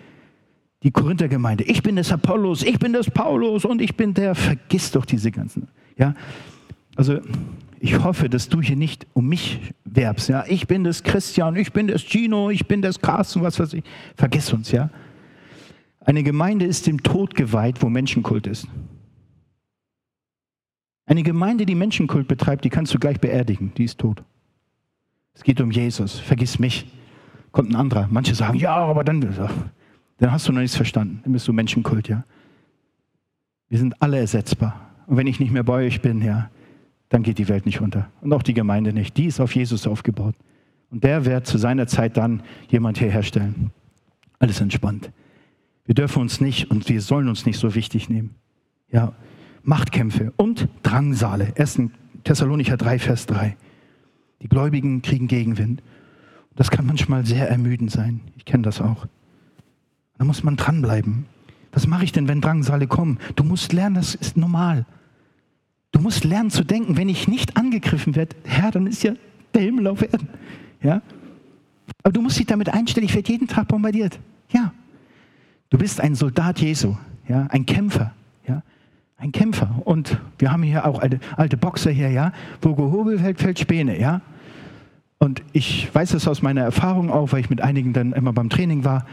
Die Korinthergemeinde. Ich bin des Apollos, ich bin des Paulus und ich bin der. Vergiss doch diese ganzen. Ja? Also, ich hoffe, dass du hier nicht um mich werbst. Ja? Ich bin des Christian, ich bin des Gino, ich bin des Carsten, was weiß ich. Vergiss uns, ja. Eine Gemeinde ist dem Tod geweiht, wo Menschenkult ist. Eine Gemeinde, die Menschenkult betreibt, die kannst du gleich beerdigen. Die ist tot. Es geht um Jesus. Vergiss mich. Kommt ein anderer. Manche sagen, ja, aber dann, dann hast du noch nichts verstanden. Dann bist du Menschenkult, ja. Wir sind alle ersetzbar. Und wenn ich nicht mehr bei euch bin, ja, dann geht die Welt nicht unter. Und auch die Gemeinde nicht. Die ist auf Jesus aufgebaut. Und der wird zu seiner Zeit dann jemand hierher stellen. Alles entspannt. Wir dürfen uns nicht und wir sollen uns nicht so wichtig nehmen. Ja, Machtkämpfe und Drangsale. erster Thessalonicher drei, Vers drei. Die Gläubigen kriegen Gegenwind. Das kann manchmal sehr ermüdend sein. Ich kenne das auch. Da muss man dranbleiben. Was mache ich denn, wenn Drangsale kommen? Du musst lernen, das ist normal. Du musst lernen zu denken, wenn ich nicht angegriffen werde, Herr, dann ist ja der Himmel auf Erden. Ja? Aber du musst dich damit einstellen, ich werde jeden Tag bombardiert. Ja. Du bist ein Soldat Jesu, ja? Ein Kämpfer. Ja? Ein Kämpfer. Und wir haben hier auch alte, alte Boxer hier, ja? Wo gehobelt fällt, fällt Späne, ja? Und ich weiß es aus meiner Erfahrung auch, weil ich mit einigen dann immer beim Training war.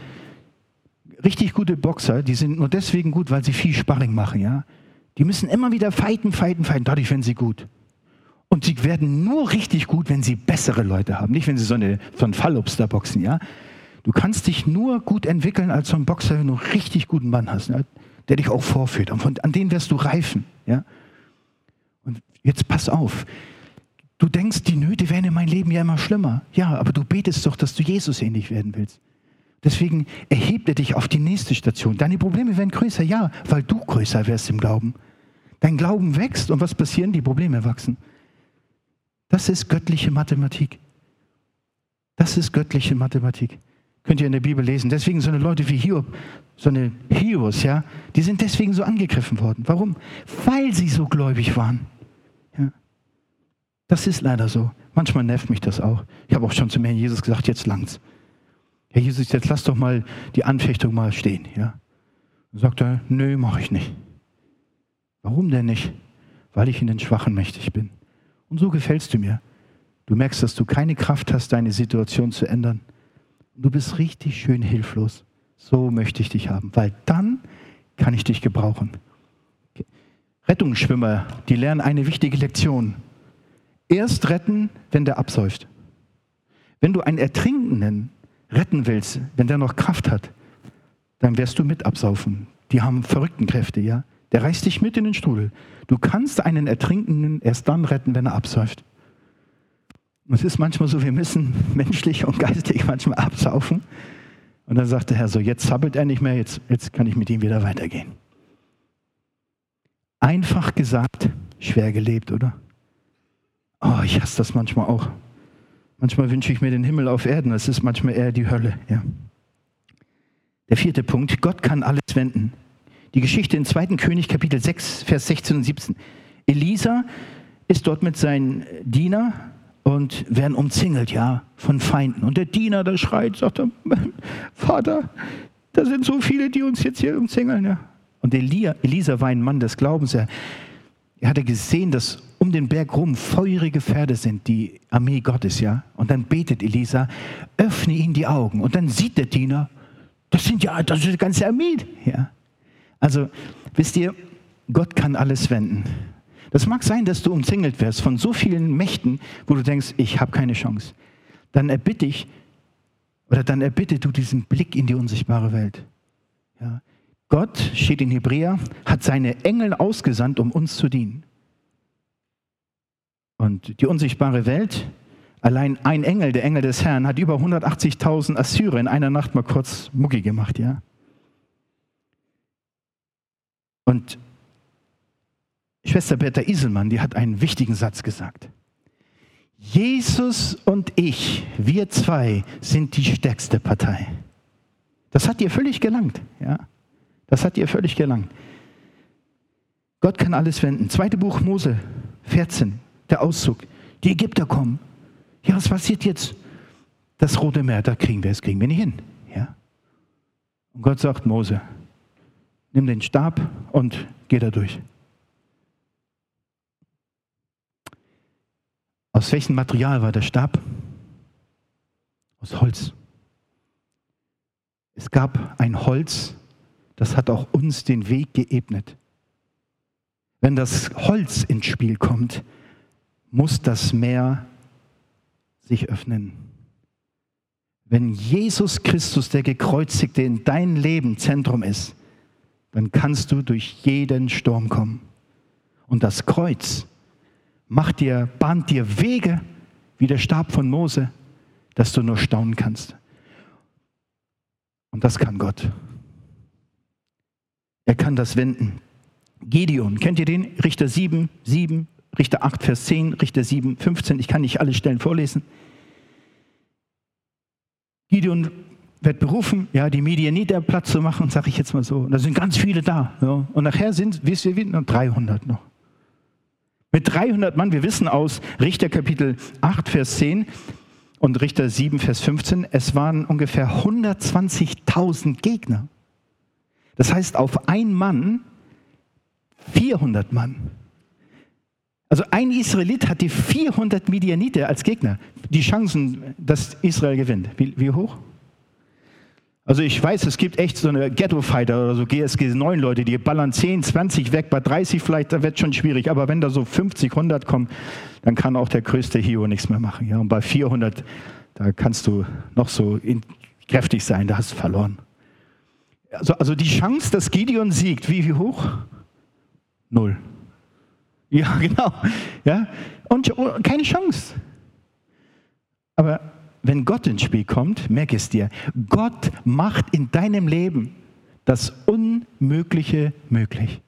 Richtig gute Boxer, die sind nur deswegen gut, weil sie viel Sparring machen, ja? Die müssen immer wieder fighten, fighten, fighten, dadurch werden sie gut. Und sie werden nur richtig gut, wenn sie bessere Leute haben, nicht wenn sie so, eine, so einen Fallobster boxen, ja? Du kannst dich nur gut entwickeln als so ein Boxer, wenn du einen richtig guten Mann hast, ja? Der dich auch vorführt. Und von, an den wirst du reifen, ja? Und jetzt pass auf. Du denkst, die Nöte werden in meinem Leben ja immer schlimmer. Ja, aber du betest doch, dass du Jesus ähnlich werden willst. Deswegen erhebt er dich auf die nächste Station. Deine Probleme werden größer, ja, weil du größer wirst im Glauben. Dein Glauben wächst und was passiert? Die Probleme wachsen. Das ist göttliche Mathematik. Das ist göttliche Mathematik. Könnt ihr in der Bibel lesen. Deswegen so eine Leute wie Hiob, so eine Heroes, ja, die sind deswegen so angegriffen worden. Warum? Weil sie so gläubig waren. Ja. Das ist leider so. Manchmal nervt mich das auch. Ich habe auch schon zu mir Jesus gesagt, jetzt langt's. Herr Jesus, jetzt lass doch mal die Anfechtung mal stehen. Ja. Dann sagt er, nö, mache ich nicht. Warum denn nicht? Weil ich in den Schwachen mächtig bin. Und so gefällst du mir. Du merkst, dass du keine Kraft hast, deine Situation zu ändern. Du bist richtig schön hilflos. So möchte ich dich haben, weil dann kann ich dich gebrauchen. Rettungsschwimmer, die lernen eine wichtige Lektion. Erst retten, wenn der absäuft. Wenn du einen Ertrinkenden retten willst, wenn der noch Kraft hat, dann wirst du mit absaufen. Die haben verrückten Kräfte, ja. Der reißt dich mit in den Strudel. Du kannst einen Ertrinkenden erst dann retten, wenn er absäuft. Und es ist manchmal so, wir müssen menschlich und geistig manchmal absaufen. Und dann sagt der Herr so, jetzt zappelt er nicht mehr, jetzt, jetzt kann ich mit ihm wieder weitergehen. Einfach gesagt, schwer gelebt, oder? Oh, ich hasse das manchmal auch. Manchmal wünsche ich mir den Himmel auf Erden, es ist manchmal eher die Hölle. Ja. Der vierte Punkt, Gott kann alles wenden. Die Geschichte in zweiter König, Kapitel sechs, Vers sechzehn und siebzehn. Elisa ist dort mit seinen Dienern und werden umzingelt, ja, von Feinden. Und der Diener, der schreit, sagt er, Vater, da sind so viele, die uns jetzt hier umzingeln. Ja. Und Elia, Elisa war ein Mann des Glaubens. Er, er hatte gesehen, dass um den Berg rum feurige Pferde sind, die Armee Gottes, ja. Und dann betet Elisa, öffne ihnen die Augen. Und dann sieht der Diener, das sind ja, das ist die ganze Armee, ja. Also, wisst ihr, Gott kann alles wenden. Das mag sein, dass du umzingelt wirst von so vielen Mächten, wo du denkst, ich habe keine Chance. Dann erbitte ich, oder dann erbitte du diesen Blick in die unsichtbare Welt. Ja. Gott, steht in Hebräer, hat seine Engel ausgesandt, um uns zu dienen. Und die unsichtbare Welt, allein ein Engel, der Engel des Herrn, hat über hundertachtzigtausend Assyrer in einer Nacht mal kurz Mucki gemacht, ja. Und Schwester Bertha Iselmann, die hat einen wichtigen Satz gesagt. Jesus und ich, wir zwei, sind die stärkste Partei. Das hat ihr völlig gelangt, ja. Das hat ihr völlig gelangt. Gott kann alles wenden. Zweite Buch Mose, vierzehn, der Auszug. Die Ägypter kommen. Ja, was passiert jetzt? Das Rote Meer, da kriegen wir es, kriegen wir nicht hin. Ja? Und Gott sagt, Mose, nimm den Stab und geh da durch. Aus welchem Material war der Stab? Aus Holz. Es gab ein Holz, das hat auch uns den Weg geebnet. Wenn das Holz ins Spiel kommt, muss das Meer sich öffnen. Wenn Jesus Christus, der Gekreuzigte, in dein Leben Zentrum ist, dann kannst du durch jeden Sturm kommen. Und das Kreuz macht dir, bahnt dir Wege, wie der Stab von Mose, dass du nur staunen kannst. Und das kann Gott. Er kann das wenden. Gideon, kennt ihr den? Richter sieben, sieben, Richter acht, Vers zehn, Richter sieben, fünfzehn. Ich kann nicht alle Stellen vorlesen. Gideon wird berufen, ja, die Midianiter platt zu machen, sage ich jetzt mal so. Und da sind ganz viele da. Ja. Und nachher sind, wisst ihr, wie, noch dreihundert noch. Mit dreihundert Mann, wir wissen aus Richter Kapitel acht, Vers zehn und Richter sieben, Vers fünfzehn, es waren ungefähr hundertzwanzigtausend Gegner. Das heißt, auf einen Mann vierhundert Mann. Also ein Israelit hatte vierhundert Midianiter als Gegner. Die Chancen, dass Israel gewinnt, wie, wie hoch? Also ich weiß, es gibt echt so eine Ghetto-Fighter oder so G S G neun Leute, die ballern zehn, zwanzig weg, bei dreißig vielleicht, da wird es schon schwierig. Aber wenn da so fünfzig, hundert kommen, dann kann auch der größte Hero nichts mehr machen. Ja? Und bei vierhundert, da kannst du noch so in, kräftig sein, da hast du verloren. Also, also die Chance, dass Gideon siegt, wie, wie hoch? Null. Ja, genau. Ja? Und keine Chance. Aber wenn Gott ins Spiel kommt, merk es dir, Gott macht in deinem Leben das Unmögliche möglich.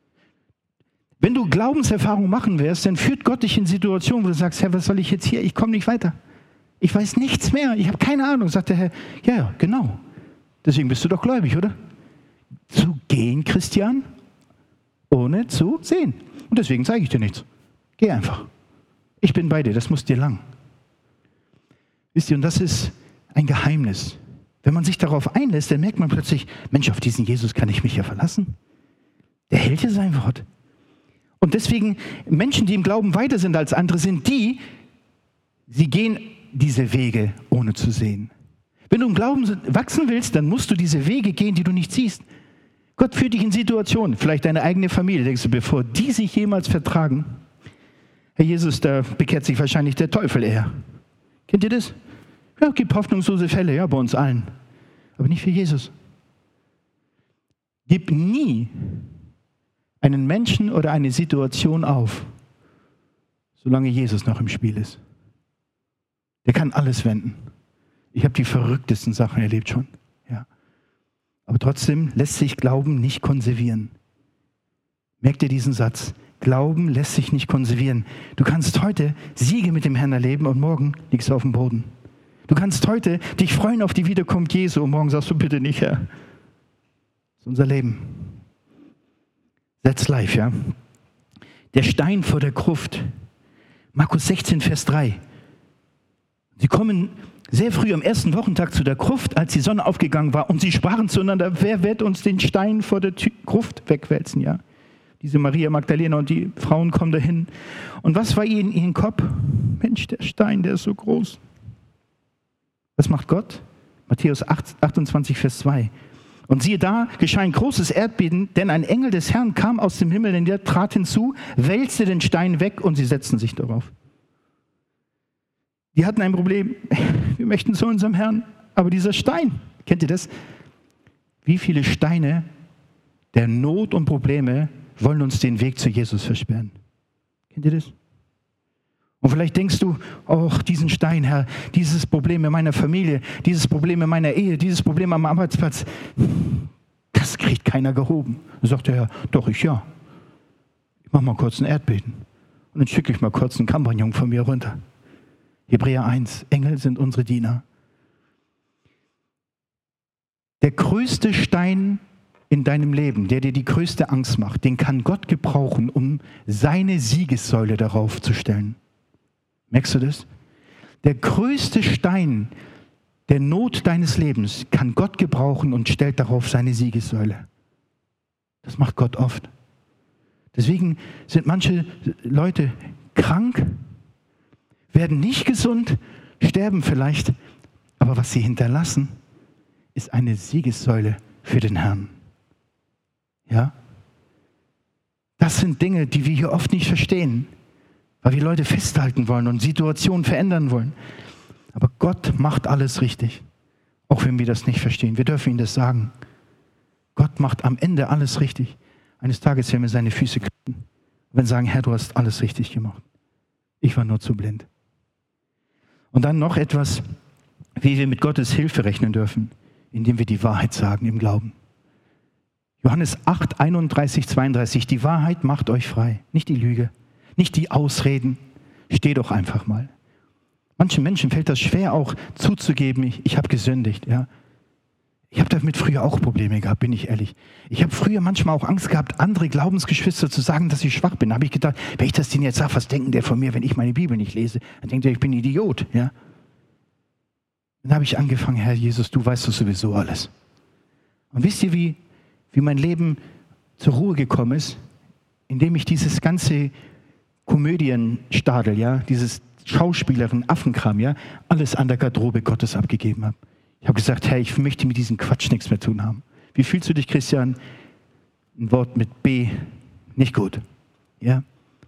Wenn du Glaubenserfahrung machen wirst, dann führt Gott dich in Situationen, wo du sagst, Herr, was soll ich jetzt hier? Ich komme nicht weiter. Ich weiß nichts mehr. Ich habe keine Ahnung. Sagt der Herr, ja, ja, genau. Deswegen bist du doch gläubig, oder? Zu gehen, Christian, ohne zu sehen. Und deswegen zeige ich dir nichts. Geh einfach. Ich bin bei dir, das muss dir lang. Wisst ihr, und das ist ein Geheimnis. Wenn man sich darauf einlässt, dann merkt man plötzlich, Mensch, auf diesen Jesus kann ich mich ja verlassen. Der hält ja sein Wort. Und deswegen, Menschen, die im Glauben weiter sind als andere, sind die, sie gehen diese Wege, ohne zu sehen. Wenn du im Glauben wachsen willst, dann musst du diese Wege gehen, die du nicht siehst. Gott führt dich in Situationen, vielleicht deine eigene Familie, denkst du, bevor die sich jemals vertragen, Herr Jesus, da bekehrt sich wahrscheinlich der Teufel eher. Kennt ihr das? Ja, es gibt hoffnungslose Fälle, ja, bei uns allen. Aber nicht für Jesus. Gib nie einen Menschen oder eine Situation auf, solange Jesus noch im Spiel ist. Der kann alles wenden. Ich habe die verrücktesten Sachen erlebt schon. Ja. Aber trotzdem lässt sich Glauben nicht konservieren. Merkt ihr diesen Satz? Glauben lässt sich nicht konservieren. Du kannst heute Siege mit dem Herrn erleben und morgen liegst du auf dem Boden. Du kannst heute dich freuen auf die Wiederkunft Jesu und morgen sagst du bitte nicht, Herr. Das ist unser Leben. That's life, ja. Der Stein vor der Gruft. Markus sechzehn, Vers drei. Sie kommen sehr früh am ersten Wochentag zu der Gruft, als die Sonne aufgegangen war, und sie sprachen zueinander, wer wird uns den Stein vor der Gruft wegwälzen, ja? Diese Maria Magdalena und die Frauen kommen dahin. Und was war ihnen in ihren Kopf? Mensch, der Stein, der ist so groß. Was macht Gott? Matthäus achtundzwanzig, Vers zwei. Und siehe da, geschah ein großes Erdbeben, denn ein Engel des Herrn kam aus dem Himmel, denn der trat hinzu, wälzte den Stein weg und sie setzten sich darauf. Die hatten ein Problem. Wir möchten zu unserem Herrn, aber dieser Stein, kennt ihr das? Wie viele Steine der Not und Probleme wollen uns den Weg zu Jesus versperren? Kennt ihr das? Und vielleicht denkst du, oh, diesen Stein, Herr, dieses Problem in meiner Familie, dieses Problem in meiner Ehe, dieses Problem am Arbeitsplatz, das kriegt keiner gehoben. Dann sagt der Herr, doch, ich ja. Ich mache mal kurz ein Erdbeben. Und dann schicke ich mal kurz einen Kampagnon von mir runter. Hebräer eins, Engel sind unsere Diener. Der größte Stein in deinem Leben, der dir die größte Angst macht, den kann Gott gebrauchen, um seine Siegessäule darauf zu stellen. Merkst du das? Der größte Stein der Not deines Lebens kann Gott gebrauchen und stellt darauf seine Siegessäule. Das macht Gott oft. Deswegen sind manche Leute krank, werden nicht gesund, sterben vielleicht, aber was sie hinterlassen, ist eine Siegessäule für den Herrn. Ja? Das sind Dinge, die wir hier oft nicht verstehen, weil wir Leute festhalten wollen und Situationen verändern wollen. Aber Gott macht alles richtig, auch wenn wir das nicht verstehen. Wir dürfen ihm das sagen. Gott macht am Ende alles richtig. Eines Tages werden wir seine Füße küssen und werden sagen, Herr, du hast alles richtig gemacht. Ich war nur zu blind. Und dann noch etwas, wie wir mit Gottes Hilfe rechnen dürfen, indem wir die Wahrheit sagen im Glauben. Johannes acht, einunddreißig, zweiunddreißig, die Wahrheit macht euch frei, nicht die Lüge, nicht die Ausreden. Steh doch einfach mal. Manchen Menschen fällt das schwer auch zuzugeben, ich, ich habe gesündigt. Ja. Ich habe damit früher auch Probleme gehabt, bin ich ehrlich. Ich habe früher manchmal auch Angst gehabt, andere Glaubensgeschwister zu sagen, dass ich schwach bin. Da habe ich gedacht, wenn ich das denen jetzt sage, was denken der von mir, wenn ich meine Bibel nicht lese? Dann denkt er, ich bin ein Idiot. Ja. Dann habe ich angefangen, Herr Jesus, du weißt doch sowieso alles. Und wisst ihr, wie, wie mein Leben zur Ruhe gekommen ist? Indem ich dieses ganze Komödienstadel, ja, dieses Schauspielerin, Affenkram, ja, alles an der Garderobe Gottes abgegeben habe. Ich habe gesagt, Herr, ich möchte mit diesem Quatsch nichts mehr tun haben. Wie fühlst du dich, Christian? Ein Wort mit B, nicht gut. Ja?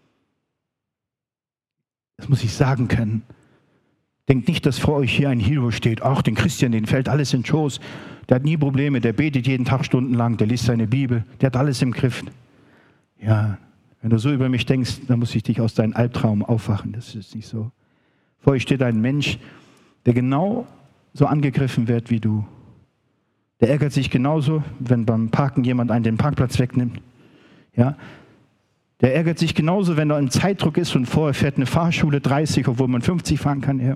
Das muss ich sagen können. Denkt nicht, dass vor euch hier ein Hero steht. Ach, den Christian, den fällt alles in den Schoß. Der hat nie Probleme, der betet jeden Tag stundenlang, der liest seine Bibel, der hat alles im Griff. Ja, wenn du so über mich denkst, dann muss ich dich aus deinem Albtraum aufwachen. Das ist nicht so. Vor euch steht ein Mensch, der genau so angegriffen wird wie du. Der ärgert sich genauso, wenn beim Parken jemand einen den Parkplatz wegnimmt. Ja? Der ärgert sich genauso, wenn er im Zeitdruck ist und vorher fährt eine Fahrschule dreißig, obwohl man fünfzig fahren kann. Ja?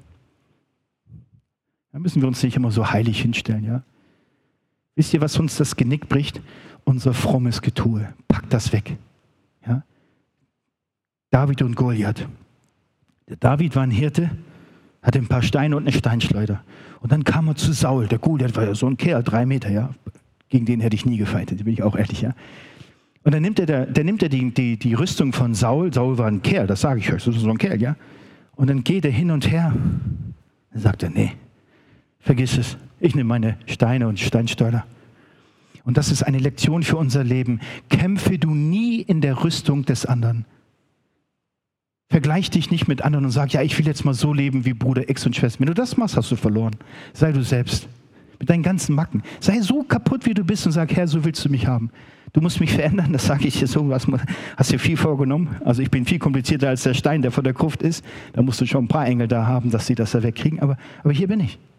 Da müssen wir uns nicht immer so heilig hinstellen. Ja? Wisst ihr, was uns das Genick bricht? Unser frommes Getue. Packt das weg. Ja? David und Goliath. Der David war ein Hirte, hatte ein paar Steine und eine Steinschleuder. Und dann kam er zu Saul. Der Goliath war ja so ein Kerl, drei Meter, ja. Gegen den hätte ich nie gefeitet, bin ich auch ehrlich, ja. Und dann nimmt er, der, der nimmt er die, die, die Rüstung von Saul. Saul war ein Kerl, das sage ich euch, das ist so ein Kerl, ja. Und dann geht er hin und her. Dann sagt er, nee, vergiss es. Ich nehme meine Steine und Steinschleuder. Und das ist eine Lektion für unser Leben. Kämpfe du nie in der Rüstung des anderen. Vergleich dich nicht mit anderen und sag, ja, ich will jetzt mal so leben wie Bruder X und Schwester. Wenn du das machst, hast du verloren. Sei du selbst. Mit deinen ganzen Macken. Sei so kaputt, wie du bist und sag, Herr, so willst du mich haben. Du musst mich verändern, das sage ich dir so. Hast dir viel vorgenommen. Also ich bin viel komplizierter als der Stein, der vor der Gruft ist. Da musst du schon ein paar Engel da haben, dass sie das da wegkriegen. Aber, aber hier bin ich.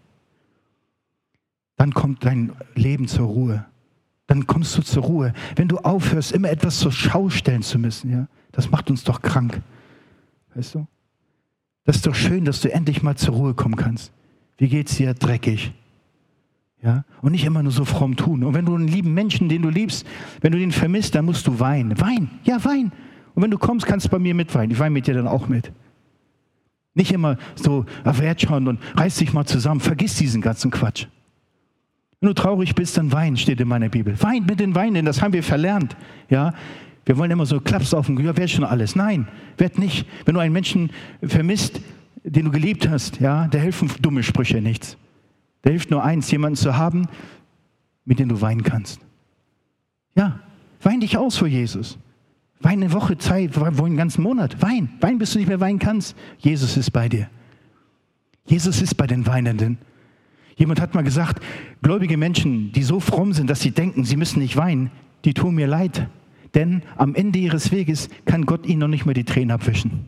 Dann kommt dein Leben zur Ruhe. Dann kommst du zur Ruhe. Wenn du aufhörst, immer etwas zur Schau stellen zu müssen, ja, das macht uns doch krank. Weißt du? Das ist doch schön, dass du endlich mal zur Ruhe kommen kannst. Wie geht's dir? Dreckig. Ja? Und nicht immer nur so fromm tun. Und wenn du einen lieben Menschen, den du liebst, wenn du den vermisst, dann musst du weinen. Wein, ja, wein. Und wenn du kommst, kannst du bei mir mitweinen. Ich weine mit dir dann auch mit. Nicht immer so, ach, werd schon und reiß dich mal zusammen. Vergiss diesen ganzen Quatsch. Wenn du traurig bist, dann wein, steht in meiner Bibel. Wein mit den Weinen, das haben wir verlernt. Ja? Wir wollen immer so Klaps auf dem, ja, werd schon alles. Nein, werd nicht. Wenn du einen Menschen vermisst, den du geliebt hast, ja, da helfen dumme Sprüche nichts. Da hilft nur eins, jemanden zu haben, mit dem du weinen kannst. Ja, wein dich aus vor Jesus. Wein eine Woche Zeit, wohl einen ganzen Monat. Wein, wein, bis du nicht mehr weinen kannst. Jesus ist bei dir. Jesus ist bei den Weinenden. Jemand hat mal gesagt, gläubige Menschen, die so fromm sind, dass sie denken, sie müssen nicht weinen, die tun mir leid. Denn am Ende ihres Weges kann Gott ihnen noch nicht mehr die Tränen abwischen.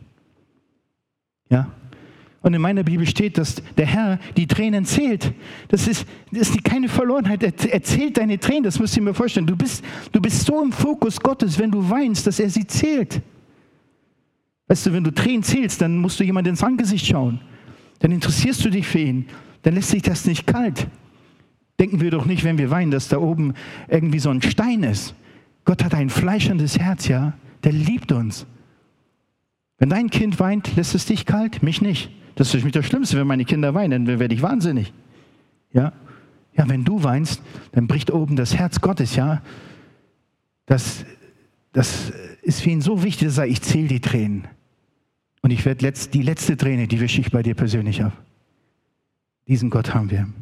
Ja? Und in meiner Bibel steht, dass der Herr die Tränen zählt. Das ist, das ist keine Verlorenheit. Er, er zählt deine Tränen, das müsst ihr mir vorstellen. Du bist, du bist so im Fokus Gottes, wenn du weinst, dass er sie zählt. Weißt du, wenn du Tränen zählst, dann musst du jemand ins Angesicht schauen. Dann interessierst du dich für ihn. Dann lässt sich das nicht kalt. Denken wir doch nicht, wenn wir weinen, dass da oben irgendwie so ein Stein ist. Gott hat ein fleischendes Herz, ja. Der liebt uns. Wenn dein Kind weint, lässt es dich kalt? Mich nicht. Das ist für mich das Schlimmste, wenn meine Kinder weinen, dann werde ich wahnsinnig. Ja? Ja, wenn du weinst, dann bricht oben das Herz Gottes, ja. Das, das ist für ihn so wichtig, dass er sagt, ich zähle die Tränen. Und ich werde letzt, die letzte Träne, die wische ich bei dir persönlich ab. Diesen Gott haben wir.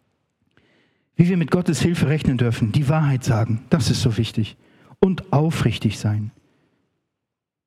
Wie wir mit Gottes Hilfe rechnen dürfen, die Wahrheit sagen, das ist so wichtig. Und aufrichtig sein.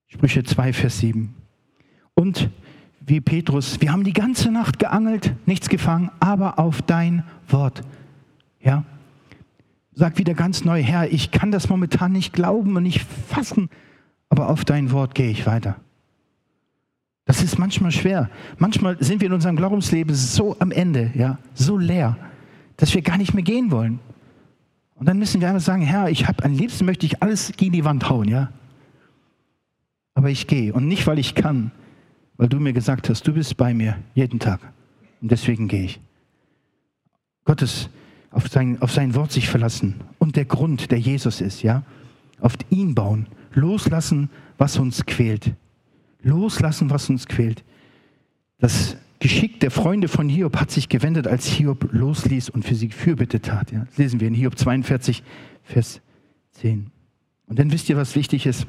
Sprüche zwei, Vers sieben. Und wie Petrus, wir haben die ganze Nacht geangelt, nichts gefangen, aber auf dein Wort. Ja? Sag wieder ganz neu, Herr, ich kann das momentan nicht glauben und nicht fassen, aber auf dein Wort gehe ich weiter. Das ist manchmal schwer. Manchmal sind wir in unserem Glaubensleben so am Ende, ja, so leer, dass wir gar nicht mehr gehen wollen. Und dann müssen wir einfach sagen, Herr, ich habe am liebsten möchte ich alles gegen die Wand hauen, ja. Aber ich gehe. Und nicht, weil ich kann, weil du mir gesagt hast, du bist bei mir jeden Tag. Und deswegen gehe ich. Gottes auf sein, auf sein Wort sich verlassen. Und der Grund, der Jesus ist, ja. Auf ihn bauen. Loslassen, was uns quält. Loslassen, was uns quält. Das Geschick der Freunde von Hiob hat sich gewendet, als Hiob losließ und für sie Fürbitte tat. Ja. Das lesen wir in Hiob zweiundvierzig, Vers zehn. Und dann wisst ihr, was wichtig ist?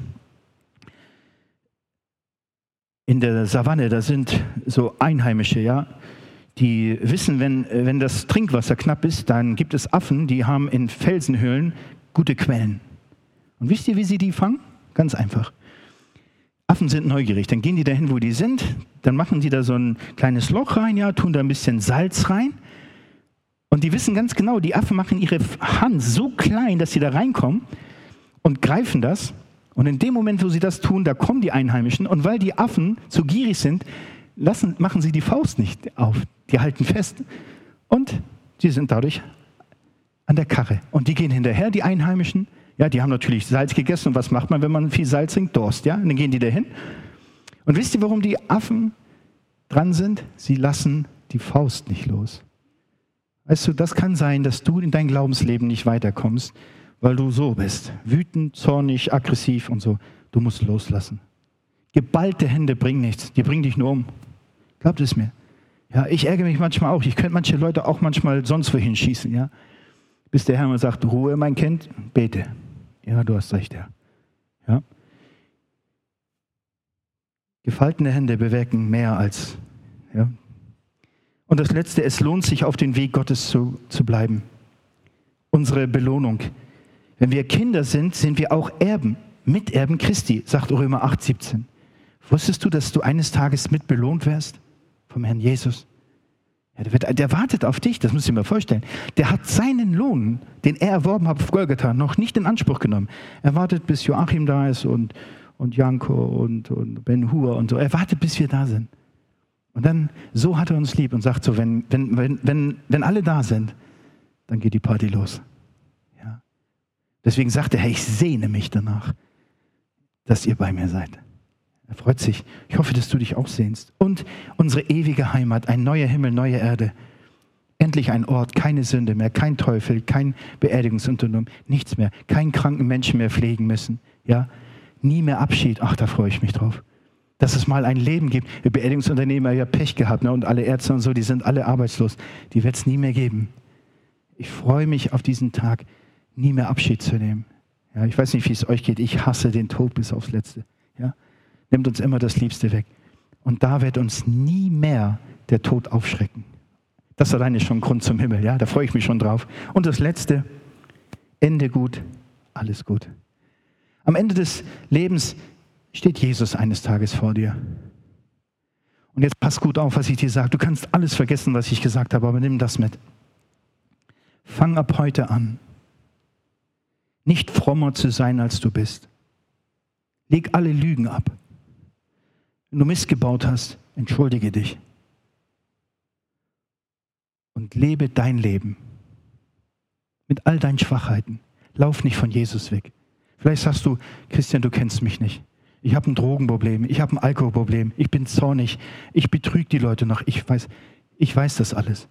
In der Savanne, da sind so Einheimische, ja, die wissen, wenn, wenn das Trinkwasser knapp ist, dann gibt es Affen, die haben in Felsenhöhlen gute Quellen. Und wisst ihr, wie sie die fangen? Ganz einfach. Affen sind neugierig, dann gehen die dahin, wo die sind, dann machen die da so ein kleines Loch rein, ja, tun da ein bisschen Salz rein und die wissen ganz genau, die Affen machen ihre Hand so klein, dass sie da reinkommen und greifen das und in dem Moment, wo sie das tun, da kommen die Einheimischen und weil die Affen zu gierig sind, lassen, machen sie die Faust nicht auf, die halten fest und die sind dadurch an der Karre und die gehen hinterher, die Einheimischen. Ja, die haben natürlich Salz gegessen. Und was macht man, wenn man viel Salz trinkt? Durst, ja? Und dann gehen die dahin. Und wisst ihr, warum die Affen dran sind? Sie lassen die Faust nicht los. Weißt du, das kann sein, dass du in dein Glaubensleben nicht weiterkommst, weil du so bist. Wütend, zornig, aggressiv und so. Du musst loslassen. Geballte Hände bringen nichts. Die bringen dich nur um. Glaubt es mir. Ja, ich ärgere mich manchmal auch. Ich könnte manche Leute auch manchmal sonst wohin schießen, ja? Bis der Herr mal sagt, Ruhe, mein Kind, bete. Ja, du hast recht, Herr. Ja. Gefaltene Hände bewirken mehr als, ja. Und das Letzte, es lohnt sich, auf den Weg Gottes zu, zu bleiben. Unsere Belohnung. Wenn wir Kinder sind, sind wir auch Erben, Miterben Christi, sagt Römer acht, siebzehn. Wusstest du, dass du eines Tages mit belohnt wirst vom Herrn Jesus? Ja, der, wird, der wartet auf dich, das musst du dir mal vorstellen. Der hat seinen Lohn, den er erworben hat auf Golgatha, noch nicht in Anspruch genommen. Er wartet, bis Joachim da ist und, und Janko und, und Ben Hur und so. Er wartet, bis wir da sind. Und dann, so hat er uns lieb und sagt so, wenn, wenn, wenn, wenn, wenn alle da sind, dann geht die Party los. Ja. Deswegen sagt er, hey, ich sehne mich danach, dass ihr bei mir seid. Er freut sich. Ich hoffe, dass du dich auch sehnst. Und unsere ewige Heimat, ein neuer Himmel, neue Erde. Endlich ein Ort, keine Sünde mehr, kein Teufel, kein Beerdigungsunternehmen, nichts mehr. Keinen kranken Menschen mehr pflegen müssen. Ja? Nie mehr Abschied. Ach, da freue ich mich drauf. Dass es mal ein Leben gibt. Der Beerdigungsunternehmer hat ja Pech gehabt, ne? Und alle Ärzte und so, die sind alle arbeitslos. Die wird es nie mehr geben. Ich freue mich auf diesen Tag, nie mehr Abschied zu nehmen. Ja, ich weiß nicht, wie es euch geht. Ich hasse den Tod bis aufs Letzte. Ja? Nimmt uns immer das Liebste weg. Und da wird uns nie mehr der Tod aufschrecken. Das alleine ist schon ein Grund zum Himmel, ja, da freue ich mich schon drauf. Und das Letzte, Ende gut, alles gut. Am Ende des Lebens steht Jesus eines Tages vor dir. Und jetzt pass gut auf, was ich dir sage. Du kannst alles vergessen, was ich gesagt habe, aber nimm das mit. Fang ab heute an, nicht frommer zu sein, als du bist. Leg alle Lügen ab. Wenn du Mist gebaut hast, entschuldige dich. Und lebe dein Leben. Mit all deinen Schwachheiten. Lauf nicht von Jesus weg. Vielleicht sagst du, Christian, du kennst mich nicht. Ich habe ein Drogenproblem, ich habe ein Alkoholproblem, ich bin zornig, ich betrüge die Leute noch. Ich weiß, ich weiß das alles.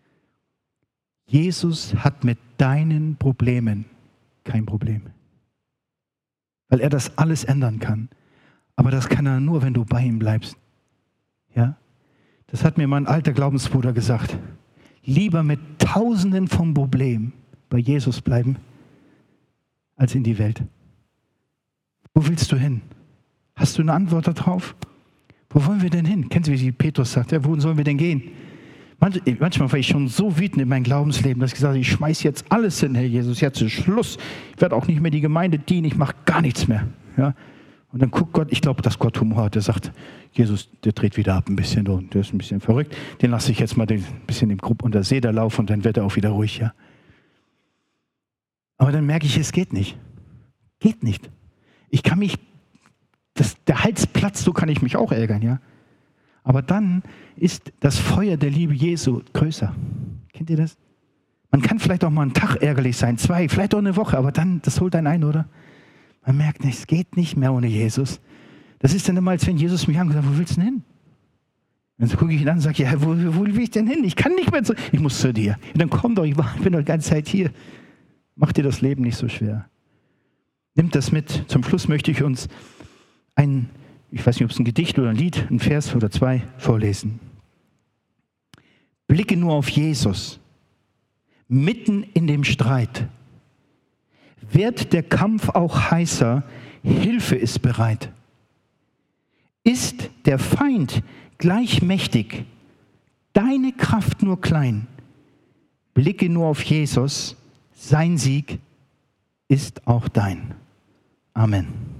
Jesus hat mit deinen Problemen kein Problem. Weil er das alles ändern kann. Aber das kann er nur, wenn du bei ihm bleibst. Ja? Das hat mir mein alter Glaubensbruder gesagt. Lieber mit Tausenden von Problemen bei Jesus bleiben, als in die Welt. Wo willst du hin? Hast du eine Antwort darauf? Wo wollen wir denn hin? Kennen Sie, wie Petrus sagt, ja, wohin sollen wir denn gehen? Manchmal war ich schon so wütend in meinem Glaubensleben, dass ich gesagt habe, ich schmeiße jetzt alles hin, Herr Jesus, jetzt ist Schluss. Ich werde auch nicht mehr die Gemeinde dienen, ich mache gar nichts mehr. Ja? Und dann guckt Gott, ich glaube, dass Gott Humor hat. Der sagt, Jesus, der dreht wieder ab ein bisschen, der ist ein bisschen verrückt. Den lasse ich jetzt mal ein bisschen im Grub unter See da laufen und dann wird er auch wieder ruhig. Ja? Aber dann merke ich, es geht nicht. Geht nicht. Ich kann mich, das, der Hals platzt, so kann ich mich auch ärgern. Ja? Aber dann ist das Feuer der Liebe Jesu größer. Kennt ihr das? Man kann vielleicht auch mal einen Tag ärgerlich sein, zwei, vielleicht auch eine Woche, aber dann, das holt einen ein, oder? Man merkt nicht, es geht nicht mehr ohne Jesus. Das ist dann immer, als wenn Jesus mich anguckt, wo willst du denn hin? Und dann gucke ich ihn an und sage, ja, wo, wo will ich denn hin? Ich kann nicht mehr zu, ich muss zu dir. Und dann komm doch, ich, war, ich bin doch die ganze Zeit hier. Mach dir das Leben nicht so schwer. Nimmt das mit. Zum Schluss möchte ich uns ein, ich weiß nicht, ob es ein Gedicht oder ein Lied, ein Vers oder zwei vorlesen. Blicke nur auf Jesus, mitten in dem Streit. Wird der Kampf auch heißer, Hilfe ist bereit. Ist der Feind gleich mächtig, deine Kraft nur klein, blicke nur auf Jesus, sein Sieg ist auch dein. Amen.